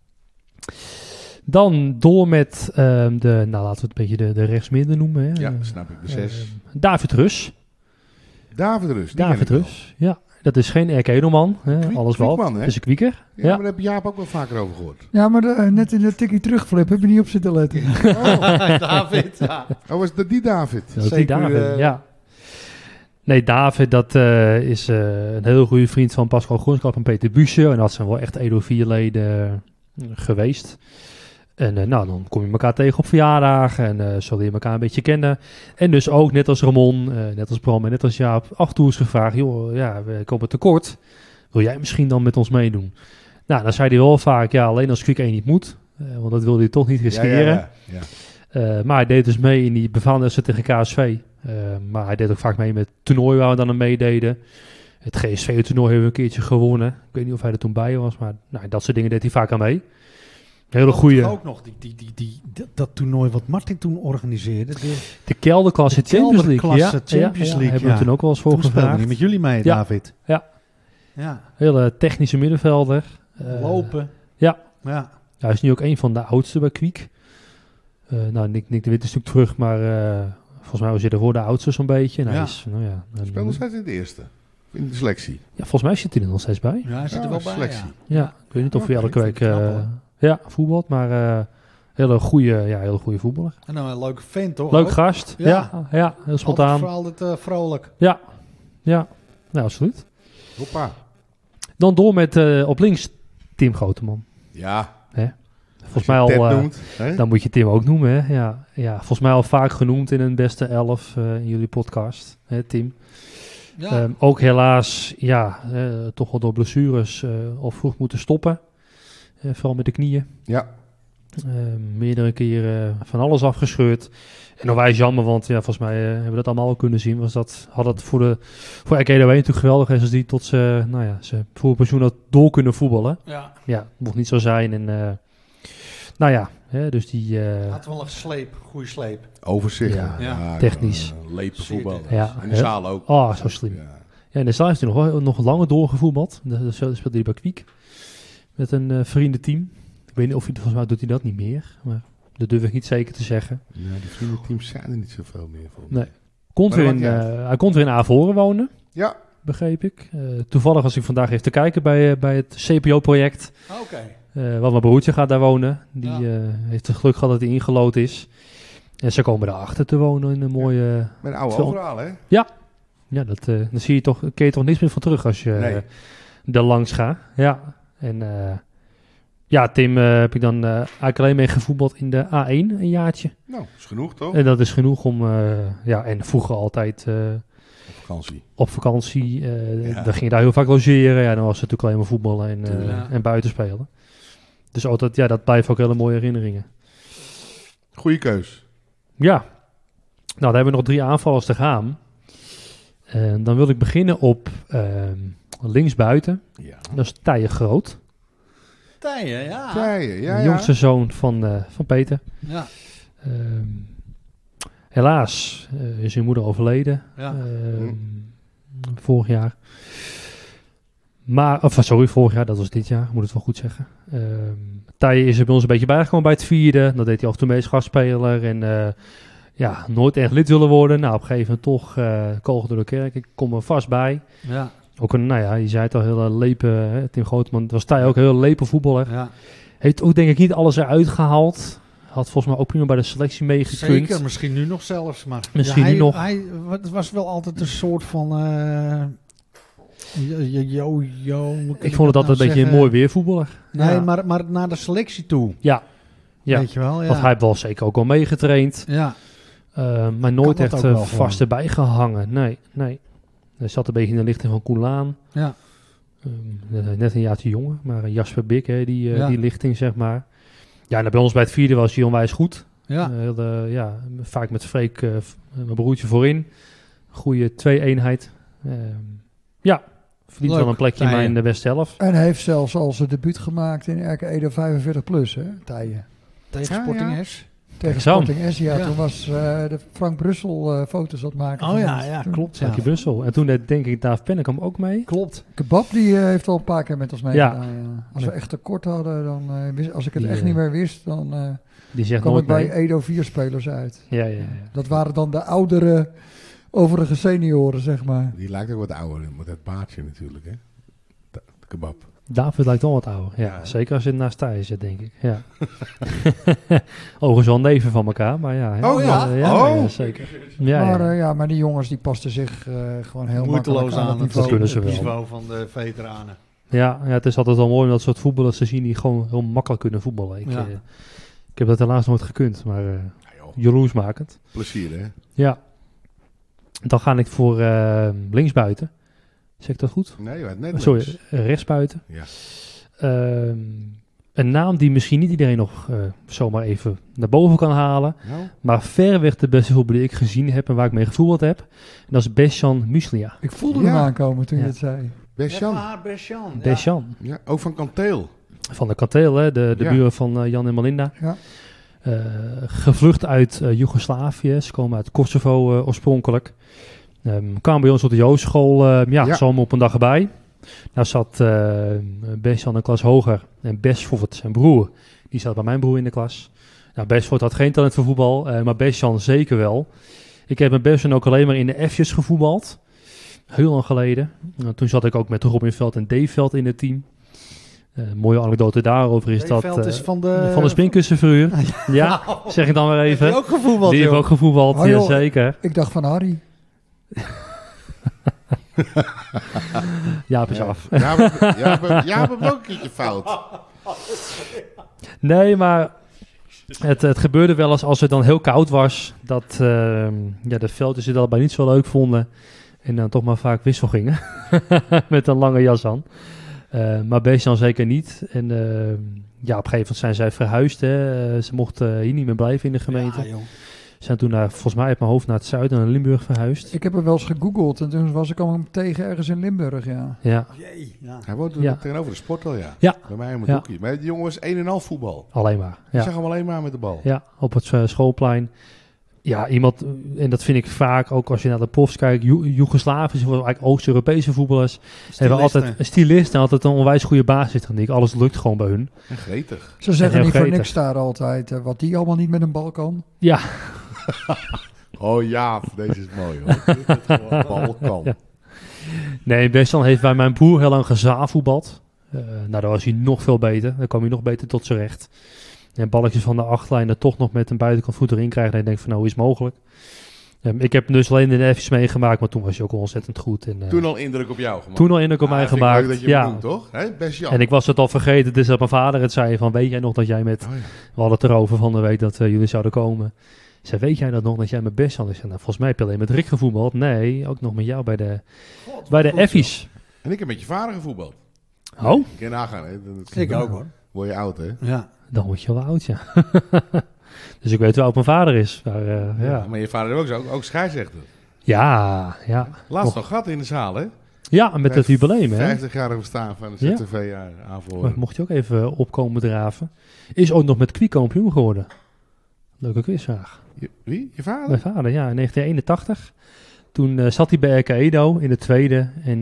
Dan door met nou laten we het een beetje de rechtsmidden noemen. Hè. Ja, snap ik. De 6. David Rus. David Rus. die ken David ik wel. Rus, ja. Dat is geen Erk Edelman, alles wel. Kwiekman, hè? Het is een kwieker. Ja, Ja. maar daar heb Jaap ook wel vaker over gehoord. Ja, maar net in de tikkie terugflip heb je niet op zitten letten. David, ja. Oh, was dat die David? Dat is die Zeker, David, ja. Nee, David, dat is een heel goede vriend van Pascal Groenskap en Peter Buesje. En dat zijn wel echt Edo 4-leden geweest. En dan kom je elkaar tegen op verjaardagen en zo leer je elkaar een beetje kennen. En dus ook, net als Ramon, net als Bram en net als Jaap, af en toe is gevraagd, joh, ja, we komen tekort. Wil jij misschien dan met ons meedoen? Nou, dan zei hij wel vaak, ja, alleen als Quick 1 niet moet. Want dat wilde hij toch niet riskeren. Ja. Maar hij deed dus mee in die bevaandelsen tegen KSV. Maar hij deed ook vaak mee met het toernooi waar we dan aan meededen. Het GSV-toernooi hebben we een keertje gewonnen. Ik weet niet of hij er toen bij was, maar dat soort dingen deed hij vaak aan mee. Hele goede. Ook nog dat toernooi wat Martin toen organiseerde. De kelderklasse Champions League. Champions League. Hebben we toen ook wel eens voor Toen speelde gevraagd. hij met jullie mee, Ja. David. Ja. Hele technische middenvelder. Lopen. ja. Ja. Hij is nu ook een van de oudste bij Kwiek. Nick de Wit is natuurlijk terug, maar volgens mij was hij ervoor de oudste zo'n beetje. En hij Ja. is, Speelt nog steeds in de eerste. In de selectie. Ja, volgens mij zit hij er nog steeds bij. Ja, hij zit er wel bij. selectie. Ja, ik weet niet of hij Oké, elke week vind ik knap, hoor. voetbalt, maar hele goede voetballer. En dan een leuke vent, toch? Leuk Ook? gast. Ja. Ja, heel spontaan. Altijd vrolijk. Ja, nou absoluut. Hoppa. Dan door met op links Tim Groteman. Ja. Volgens mij al, noemt, hè? dan moet je Tim ook noemen. Hè? Ja, volgens mij al vaak genoemd in een beste 11 in jullie podcast, hè, Tim. Ja. Ook helaas, toch wel door blessures of vroeg moeten stoppen. Vooral met de knieën. Ja. Meerdere keren van alles afgescheurd. En onwijs jammer, want volgens mij hebben we dat allemaal al kunnen zien. Had het voor RK Edo 1 natuurlijk geweldig is als die tot ze voor pensioen had door kunnen voetballen. Ja. Ja, mocht niet zo zijn. En dus die... Had wel een goede sleep. Overzicht. Ja. Technisch. Lepen voetbal. Ja. In de zaal ook. Oh, zo slim. Ja. Ja, in de zaal heeft hij nog langer doorgevoetbald. Zo speelde hij bij Kwiek. Met een vriendenteam. Ik weet niet of hij, volgens mij doet hij dat niet meer. Maar dat durf ik niet zeker te zeggen. Ja, die vriendenteams zijn er niet zoveel meer voor. Nee. Hij komt weer in Averhoorn wonen. Ja. Begreep ik. Toevallig als ik vandaag even te kijken bij het CPO-project. Oké. Want mijn broertje gaat daar wonen. Die Ja. heeft het geluk gehad dat hij ingelood is. En ze komen daarachter te wonen in een mooie... Met een oude Veel- overhaal, hè? Ja, dan zie je toch, ken je toch niks meer van terug als je er langs gaat. Ja, en Tim heb ik dan eigenlijk alleen mee gevoetbald in de A1 een jaartje. Nou, is genoeg, toch? En dat is genoeg om, en vroeger altijd Op vakantie. op vakantie. Ja. Dan ging je daar heel vaak logeren. Ja, dan was het natuurlijk alleen maar voetballen Ja. en buiten spelen. Dus altijd, dat blijven ook hele mooie herinneringen. Goeie keus. Ja, nou, dan hebben we nog 3 aanvallers te gaan. Dan wil ik beginnen op linksbuiten. Ja. Dat is Tije Groot. Tijen, ja. De De jongste zoon van Peter. Ja. Helaas is zijn moeder overleden. Ja. Vorig jaar. Vorig jaar, dat was dit jaar, ik moet het wel goed zeggen. Tije is er bij ons een beetje bijgekomen bij het 4e. Dat deed hij af en toe mee als gastspeler. En nooit echt lid willen worden. Nou, op een gegeven moment toch kogel door de kerk. Ik kom er vast bij. Ja. Ook je zei het al, heel lepe. Tim Grootman was Tije ook een heel lepe voetballer. Ja. Heeft ook denk ik niet alles eruit gehaald. Had volgens mij ook prima bij de selectie meegekund. Zeker, misschien nu nog zelfs. Maar Misschien nu nog. Het was wel altijd een soort van... Ik vond het altijd een beetje een mooi weervoetballer. Nee, Ja. maar naar de selectie toe. Ja. Weet je wel, ja. Want hij heeft wel zeker ook al meegetraind. Ja. Maar nooit Kan dat echt ook wel vast gewoon. erbij gehangen. Nee. Hij zat een beetje in de lichting van Koen Laan. Ja. Net een jaartje jonger. Maar Jasper Bik, die Ja. lichting, zeg maar. Ja, en bij ons bij het 4e was hij onwijs goed. Ja. Vaak met Freek, mijn broertje, voorin. Goede 2-eenheid. Verdient Leuk, wel een plekje Tije. in de beste 11. En hij heeft zelfs al zijn debuut gemaakt in RK Edo 45 plus, hè, Tije. Tegen Ja, Sporting ja. S. Tegen Sam. Sporting S, ja. Ja. Toen was de Frank Brussel foto's aan het maken. Oh van ja, ons. ja, Toen- klopt. Ja. Frankie Brussel. En toen deed denk ik Daaf Pennekamp ook mee. Klopt. Kebab die heeft al een paar keer met ons meegedaan. Ja. Ja. Als we echt tekort hadden, dan als ik het Die, echt niet meer wist, dan Die zegt kwam nooit het bij mee. Edo 4 spelers uit. Ja. Dat waren dan de oudere, overige senioren, zeg maar. Die lijkt ook wat ouder met dat baardje natuurlijk, hè? De kebab. David lijkt wel wat ouder. Ja, Ja. zeker als je naast Thijs zit, denk ik. Ja. Overigens wel neven van elkaar, maar ja. hè. Oh, ja? Ja, Oh. zeker. Ja, Maar, ja. maar die jongens die pasten zich gewoon heel Moeiteloos makkelijk aan aan het het niveau. kunnen ze wel. niveau van de veteranen. Ja, het is altijd wel mooi om dat soort voetballers te zien die gewoon heel makkelijk kunnen voetballen. Ik heb dat helaas nooit gekund, maar Ja, joh. jaloersmakend. Plezier, hè? Ja. Dan ga ik voor linksbuiten. Zeg ik dat goed? Nee, het net Sorry, links. rechtsbuiten. Ja. Een naam die misschien niet iedereen nog zomaar even naar boven kan halen. Nou, Maar verreweg de beste voetballer die ik gezien heb en waar ik mee gevoetbald heb. En dat is Besjan Muslia. Ik voelde Ja. hem aankomen toen Ja. je het zei. Besjan. Besjan. Besjan. Ja, ook van Kanteel. Van de Kanteel, hè, de Ja. buren van Jan en Melinda. Ja. Gevlucht uit Joegoslavië. Ze komen uit Kosovo oorspronkelijk. Kwamen bij ons op de Joostschool. Ja. Zo op een dag erbij. Nou zat Besjan een klas hoger. En Besvoort, zijn broer, die zat bij mijn broer in de klas. Nou, Besvoort had geen talent voor voetbal. Maar Besjan zeker wel. Ik heb met Besjan ook alleen maar in de F'jes gevoetbald. Heel lang geleden. Nou, toen zat ik ook met Robinveld en Develd in het team. Mooie anekdote daarover is dat... Veld is van de... van de spinkussenverhuur. Ja, zeg ik dan weer Heeft hij even. ook gevoetbald, Die heeft joh? ook gevoetbald, Oh, joh. zeker. Ik dacht van Harry. Jaap is af. Ja, we hebben ook een keertje fout. Nee, maar het gebeurde wel eens als het dan heel koud was, dat de veldjes het allebei niet zo leuk vonden en dan toch maar vaak wissel gingen met een lange jas aan. Maar Besjan zeker niet. En op een gegeven moment zijn zij verhuisd. Hè. Ze mochten hier niet meer blijven in de gemeente. Ja, joh. Ze zijn toen volgens mij uit mijn hoofd naar het zuiden, naar Limburg verhuisd. Ik heb hem wel eens gegoogeld en toen was ik al tegen ergens in Limburg, ja. Ja, Jee, ja. Hij woont Ja. tegenover de sporthal, ja. Ja. Bij mij in mijn Ja. hoekje. Maar die jongen was 1,5 voetbal. alleen maar. Ik Ja. zag hem alleen maar met de bal. Ja, op het schoolplein. Ja, iemand, en dat vind ik vaak ook als je naar de profs kijkt, Joegoslavische, eigenlijk Oost-Europese voetballers, hebben altijd een stylist en altijd een onwijs goede basistechniek. Alles lukt gewoon bij hun. En gretig. Ze zeggen heel niet voor gretig. niks daar altijd wat die allemaal niet met een bal kan. Ja, Oh ja, deze is mooi hoor. Dit is gewoon balkan. Ja. nee, Besjan heeft bij mijn broer heel lang gezaalvoetbald. Nou, daar was hij nog veel beter. Dan kwam hij nog beter tot zijn recht. En balletjes van de achtlijn er toch nog met een buitenkant voet erin krijgen. En ik denk van, nou, hoe is het mogelijk? Ik heb hem dus alleen in de F's meegemaakt, maar toen was hij ook ontzettend goed. En, Toen al indruk op jou gemaakt. toen al indruk op mij vind ik gemaakt. leuk dat je hem Ja. noemt, toch? Hè? Best Jan. En ik was het al vergeten, dus dat mijn vader het zei van, weet jij nog dat jij met... Oh, ja. We hadden het erover van de week dat jullie zouden komen. Ik zei, weet jij dat nog, dat jij met Besjan... Ik zei, nou, volgens mij heb je alleen met Rick gevoetbald. Nee, ook nog met jou bij de Effies. En ik heb met je vader gevoetbald. Oh, Kun je nagaan, hè? Ik ook, hoor. Word je oud, hè? Ja. dan word je wel oud, ja. Dus ik weet hoe oud mijn vader is. Maar, ja. Maar je vader is ook scheidsrechter. Ja. Laatst nog gehad in de zaal, hè? Ja, met het jubileum, hè. 50-jarig bestaan van de Ja. ZTV Maar aanvoeren. mocht je ook even opkomen draven. Is ook nog met Kwiek kampioen geworden. Leuke quizvraag. Wie? Je vader? Mijn vader, ja, in 1981. Toen zat hij bij RK Edo in de tweede. En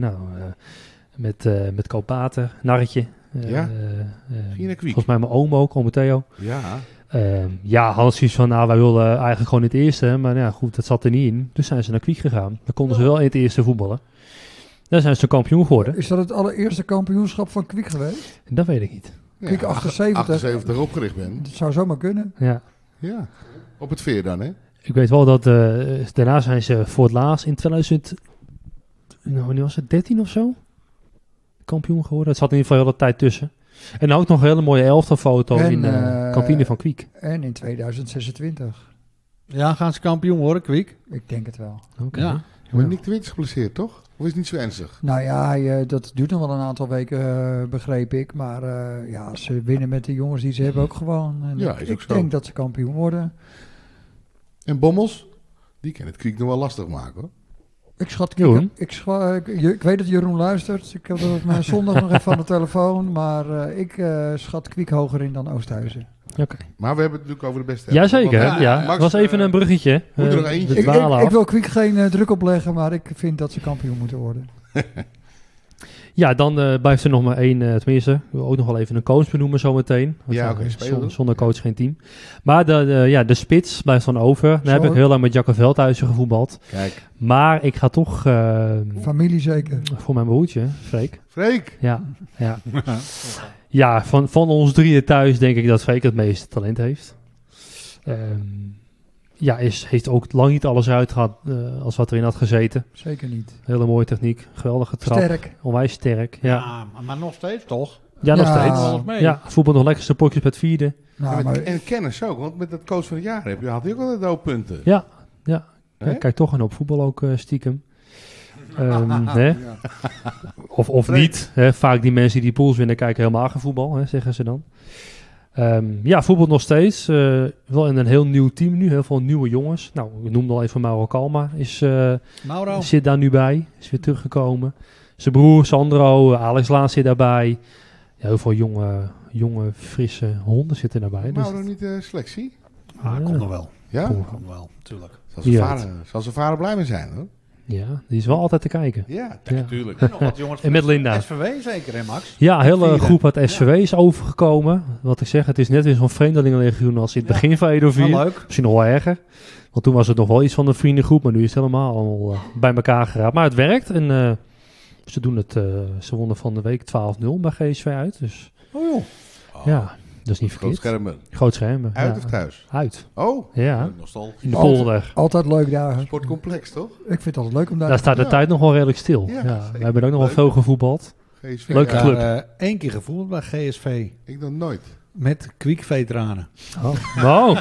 met Koopwater, Narretje. Ja? Ging je naar Kwiek? Volgens mij mijn oom ook, oom Theo. Ja. Hadden zoiets van, nou, wij wilden eigenlijk gewoon in het eerste. Maar ja, goed, dat zat er niet in. Dus zijn ze naar Kwiek gegaan. Dan konden ze wel in het eerste voetballen. Daar zijn ze kampioen geworden. Is dat het allereerste kampioenschap van Kwiek geweest? Dat weet ik niet. Kwiek Ja, 78. 78 opgericht ben. Dat zou zomaar kunnen. Ja. Ja. Op het veer dan, hè? Ik weet wel dat daarna zijn ze voor het laatst in 2000... Nou, wanneer was het? 13 of zo? Kampioen geworden. Het zat in ieder geval heel de tijd tussen. En ook nog een hele mooie elftalfoto En, in de kantine van Kwiek. En in 2026. Ja, gaan ze kampioen worden, Kwiek? Ik denk het wel. Oké. Ja. Maar Nick de Wit is geblesseerd, toch? Of is het niet zo ernstig? Nou ja, dat duurt nog wel een aantal weken, begreep ik. Maar ja, ze winnen met de jongens die ze hebben ook gewoon. En Ja, is ook ik zo. denk dat ze kampioen worden. En Bommels? Die kan het Kwiek nog wel lastig maken, hoor. Ik schat, Jeroen? ik weet dat Jeroen luistert. Ik heb dat op mijn zondag nog even aan de telefoon. Maar ik schat Kwiek hoger in dan Oosthuizen. Oké. Maar we hebben het natuurlijk over de beste. Jazeker, Want, ja. Max, was even een bruggetje. moet er nog eentje? De dwalen Ik af. wil Kwiek geen druk opleggen, maar ik vind dat ze kampioen moeten worden. Ja, dan blijft er nog maar één, tenminste, ik wil ook nog wel even een coach benoemen zometeen. Want Ja, oké, speler. zonder coach geen team. Maar de spits blijft dan over. Daar heb ik Zo. heel lang met Jacco Veldhuizen gevoetbald. Kijk. Maar ik ga toch Familie zeker. voor mijn broertje, Freek. Freek. Ja. Ja, van ons drieën thuis denk ik dat Freek het meeste talent heeft. Heeft ook lang niet alles uit gehad als wat erin had gezeten. Zeker niet. Hele mooie techniek, geweldige trap. Sterk. Onwijs sterk. Ja, Ja, maar nog steeds toch? ja nog Ja. steeds. Alles mee. Ja, voetbal nog lekkerste potjes met vierde. Nou, maar En kennis ook, want met dat coach van het jaar had hij ook altijd doelpunten. Ja. Hè? Ik kijk toch een op voetbal ook stiekem. Hè? Ja. Of niet. Hè? Vaak die mensen die die pools winnen kijken helemaal geen voetbal, hè, zeggen ze dan. Voetbal nog steeds. Wel in een heel nieuw team nu. Heel veel nieuwe jongens. Nou, ik noemde al even Mauro Kalma. Mauro. Zit daar nu bij. Is weer teruggekomen. Zijn broer Sandro, Alex Laan zit daarbij. Ja, heel veel jonge, frisse honden zitten daarbij. Dus, Mauro niet de selectie? Ah, komt nog wel. Ja? Kom. Komt wel, natuurlijk. Zal zijn vader blij mee zijn, hoor. ja, die is wel altijd te kijken. Ja, Ja. natuurlijk. En nog wat jongens En met Linda. SVW zeker, hè Max? Ja, een hele Vierde. groep uit SVW is overgekomen. Wat ik zeg, het is net weer zo'n vreemdelingenlegioen als in het begin van Edo 4. Wel leuk. Misschien nog wel erger. Want toen was het nog wel iets van een vriendengroep, maar nu is het helemaal allemaal bij elkaar geraakt. Maar het werkt en ze doen het. Ze wonnen van de week 12-0 bij GSV uit. Dus Oh joh. ja, dat is niet Groot verkeerd. schermen. Groot schermen. Uit ja. of thuis? Uit. Oh, Ja, Nostalgisch. in de Altijd. polder. altijd leuk daar. sportcomplex, toch? Ik vind het altijd leuk om daar Daar staat de Ja. tijd nog wel redelijk stil. Ja, Ja, zeker. we hebben ook nog wel Leuk. veel gevoetbald. GSV. Leuke Ja, club. 1 keer gevoeld bij GSV. Ik nog nooit. Met Kwiek-veteranen. Oh,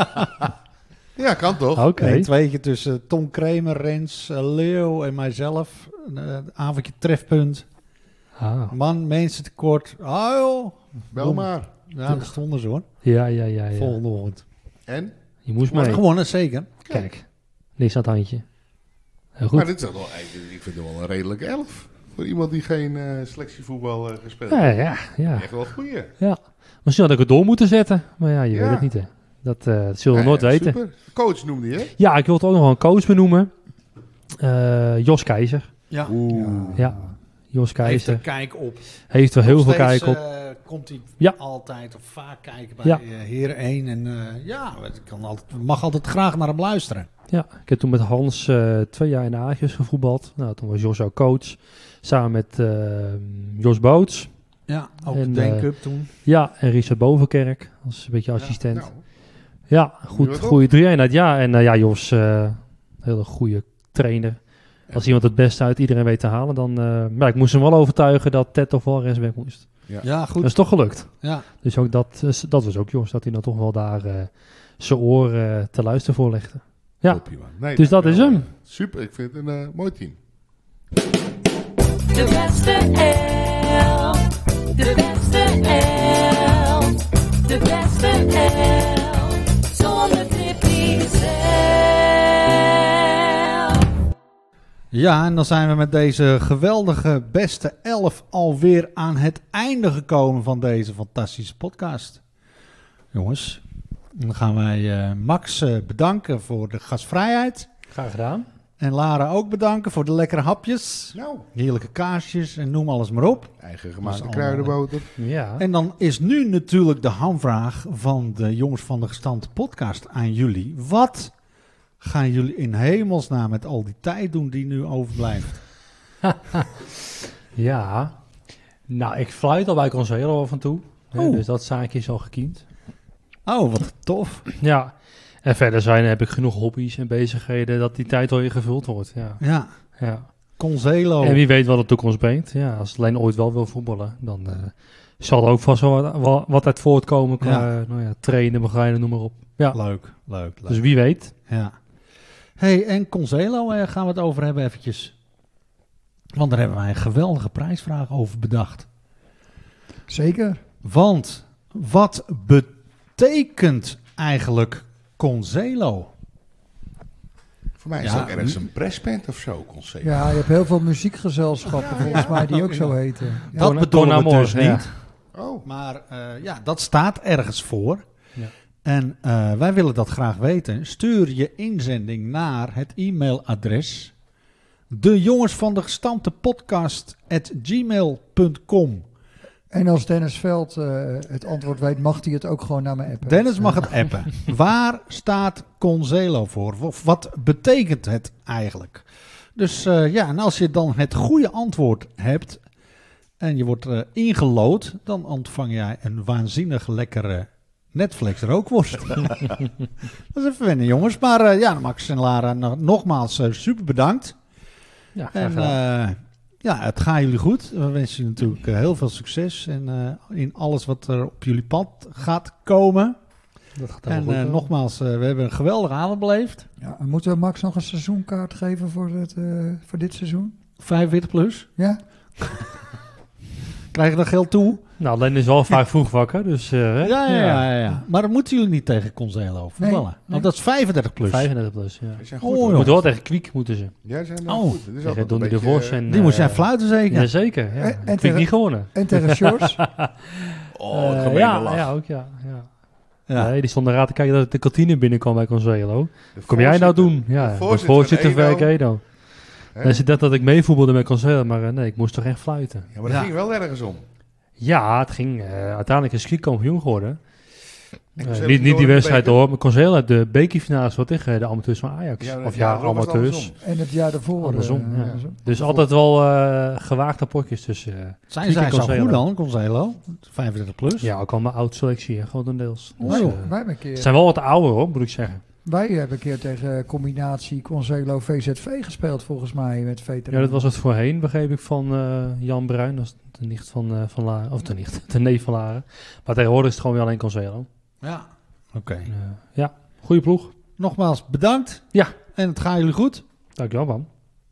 Ja, kan toch? oké. Een tweetje tussen Tom Kremer, Rens, Leeuw en mijzelf. Een avondje trefpunt. Ah. Man, mensen tekort. Ah joh. Bel maar. Ja, daar stonden ze hoor. Ja. Volgende ochtend. En? Je moest Maar mee. gewonnen, zeker. Kijk, niks aan het handje. Heel goed. Maar dit is wel, ik vind het wel een redelijke 11. Voor iemand die geen selectievoetbal gespeeld Ja, heeft. ja. Echt wel goeie. Misschien had ik het door moeten zetten. Maar ja, je Ja. weet het niet, hè. Dat zullen we nooit weten. Super. Coach noemde je, hè? Ja, ik wil het ook nog wel een coach benoemen. Jos Keizer. Ja. Ja, Jos Heeft Keizer. er kijk op. Heeft er heel Nog veel steeds, kijk op. Komt hij Ja. altijd of vaak kijken bij Ja. Heren 1. En mag altijd graag naar hem luisteren. Ja, ik heb toen met Hans 2 jaar in de Aagjes gevoetbald. Nou, toen was Jos ook coach. Samen met Jos Boots. Ja, ook En, de Deen Cup toen. Ja, en Richard Bovenkerk. Als een beetje assistent. Nou, Ja, Doe dat goede 3-eenheid. Ja, en Jos, hele goede trainer. Als iemand het beste uit iedereen weet te halen, dan... maar ik moest hem wel overtuigen dat Ted toch wel rechtsback moest. Ja, goed. Dat is toch gelukt. Ja. Dus ook dat was ook Jos, dat hij dan toch wel daar zijn oor te luisteren voor legde. Ja, toppie, man. Nee, dus dat is dankjewel. hem. Super, ik vind het een mooi team. De beste elf. De beste elf. De beste elf. Zonder Tippy zelf. Ja, en dan zijn we met deze geweldige beste 11 alweer aan het einde gekomen van deze fantastische podcast. Jongens, dan gaan wij Max bedanken voor de gastvrijheid. Graag gedaan. En Lara ook bedanken voor de lekkere hapjes. Nou, Heerlijke kaarsjes en noem alles maar op. eigen gemaakte Dat is allemaal, kruidenboter. Ja. En dan is nu natuurlijk de hamvraag van de Jongens van de Gestampte podcast aan jullie. Wat gaan jullie in hemelsnaam met al die tijd doen die nu overblijft? Ja. Nou, ik fluit al bij Consuelo af en toe. Hè, Oh. dus dat zaakje is al gekiend. Oh, wat tof. Ja. En verder heb ik genoeg hobby's en bezigheden dat die tijd al ingevuld wordt. Ja. Ja, Ja. Conzelo. En wie weet wat de toekomst brengt. Ja, als Leen ooit wel wil voetballen, dan zal er ook vast wel wat uit voortkomen qua trainen, begeleiden, noem maar op. Ja, Leuk, leuk, leuk. dus wie weet. Ja. Hey, en Conzelo gaan we het over hebben eventjes. Want daar hebben wij een geweldige prijsvraag over bedacht. Zeker. Want wat betekent eigenlijk Conzelo? Voor mij is Ja. het ook ergens een pressband of zo, concept. Ja, je hebt heel veel muziekgezelschappen volgens mij die ook zo heten. Ja. Dat bedoelen we dus ja. niet. Oh, Maar dat staat ergens voor. Ja. En wij willen dat graag weten. Stuur je inzending naar het e-mailadres de jongens van de gestampte podcast @gmail.com. En als Dennis Veld het antwoord weet, mag hij het ook gewoon naar me appen. Dennis mag het appen. Waar staat Concelo voor? Of wat betekent het eigenlijk? Dus en als je dan het goede antwoord hebt en je wordt ingelood, dan ontvang jij een waanzinnig lekkere Netflix rookworst. Dat is even wennen, jongens. Maar Max en Lara, nogmaals super bedankt. Ja, graag En gedaan. het gaat jullie goed. We wensen jullie natuurlijk heel veel succes in alles wat er op jullie pad gaat komen. Dat gaat helemaal En goed, nogmaals, we hebben een geweldige avond beleefd. Ja, en moeten we Max nog een seizoenkaart geven voor dit seizoen? 45 plus. Ja? Krijg je dat geld toe? Nou, Len is wel vaak vroeg wakker, dus... Ja. Maar dan moeten jullie niet tegen Concelo voetballen. Nee. Want dat is 35 plus. 35 plus, ja. Die zijn Oh, goed. joh. hoor. Moet wel tegen Kwiek moeten ze. Ja, die zijn Oh. goed. Het is Tegen altijd Donnie een de beetje, Vos en... Die moest jij fluiten zeker? Jazeker, ja. En Kwiek tegen- niet gewonnen. En tegen Shores? Oh, het gemene ja, lach. ja, ook ja. Ja. Nee, die stond raad te kijken dat de kantine binnenkwam bij Consuelo. De Kom jij nou doen? voorzitter- Ja, de de voorzitter voorzitter van van Edo. Edo. Hè? En ze dacht dat ik meevoetbalde met Consuelo, maar nee, ik moest toch echt fluiten. Ja, maar dat Ja. ging wel ergens om. Ja, het ging uiteindelijk is Kwiek kampioen geworden. En Consuelo Niet die verloor wedstrijd de beker. hoor, maar Consuelo heeft de bekerfinales wel tegen de amateurs van Ajax. Ja, of daarom was het amateurs. andersom. En het jaar daarvoor. Andersom, ja. andersom. Dus altijd wel gewaagde potjes tussen. Zijn zij zo Concelo. goed dan, Concelo? 35 plus? Ja, ook allemaal oud selectie, hè, grotendeels. Oh, Dus, joh. Wij hebben een ze keer, zijn wel wat ouder hoor, moet ik zeggen. wij hebben een keer tegen combinatie Concelo VZV gespeeld, volgens mij, met Ja, veteranen. dat was het voorheen, begreep ik, van Jan Bruin. Dat is de nicht van Laren. Of de neef van Laren. Maar tegenwoordig is het gewoon weer alleen Concelo. Ja. Oké. Ja, goede ploeg. Nogmaals bedankt. Ja. En het gaat jullie goed. Dankjewel, man.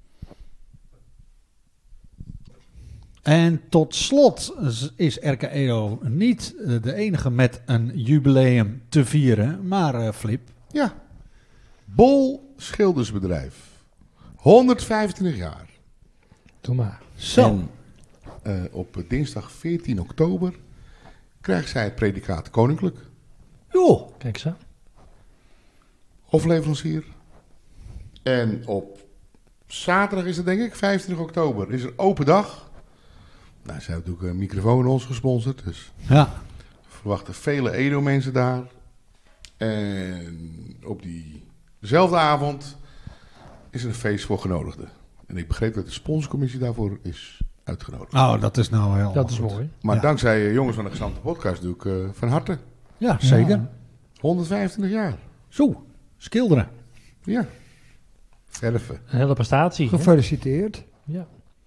En tot slot is RK Edo niet de enige met een jubileum te vieren, maar Flip. Ja. Bol Schildersbedrijf. 125 jaar. Doe maar. Zo. En op dinsdag 14 oktober krijgt zij het predicaat koninklijk. Joh. Kijk zo. Hofleverancier. En op zaterdag is het denk ik, 25 oktober, is er open dag. Nou, ze hebben natuurlijk een microfoon ons gesponsord, dus Ja. we verwachten vele Edo-mensen daar. En op diezelfde avond is er een feest voor genodigden. En ik begreep dat de sponsorcommissie daarvoor is uitgenodigd. Oh, dat is nou heel Dat is goed. mooi. Maar Ja. dankzij jongens van de Gestampte Podcast doe ik van harte. Ja, zeker. Ja. 125 jaar. Zo, schilderen. Ja. Verven. Een hele prestatie. hè? Gefeliciteerd. Ja.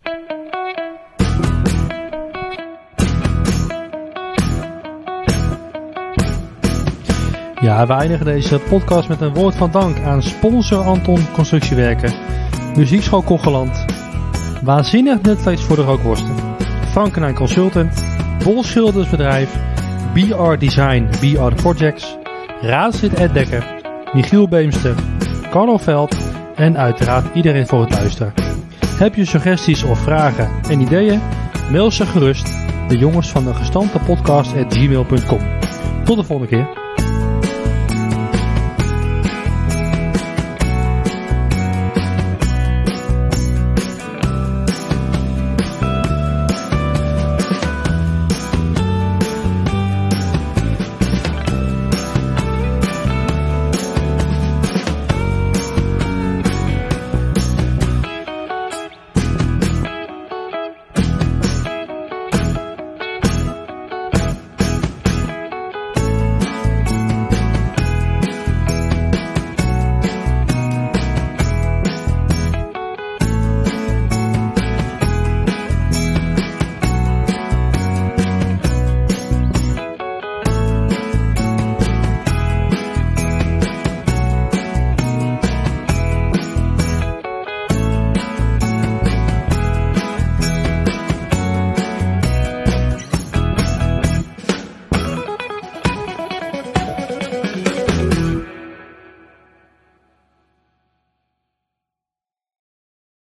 Ja, we eindigen deze podcast met een woord van dank aan sponsor Anton Constructiewerken, Muziekschool Kocheland, Waanzinnig Netflix voor de rookworsten, Frankenijn Consultant, Bol Schildersbedrijf, BR Design, BR Projects, Raadslid Ed Dekker, Michiel Beemster, Carlo Veld en uiteraard iedereen voor het luisteren. Heb je suggesties of vragen en ideeën? Mail ze gerust de jongens van de gestampte podcast @gmail.com. Tot de volgende keer.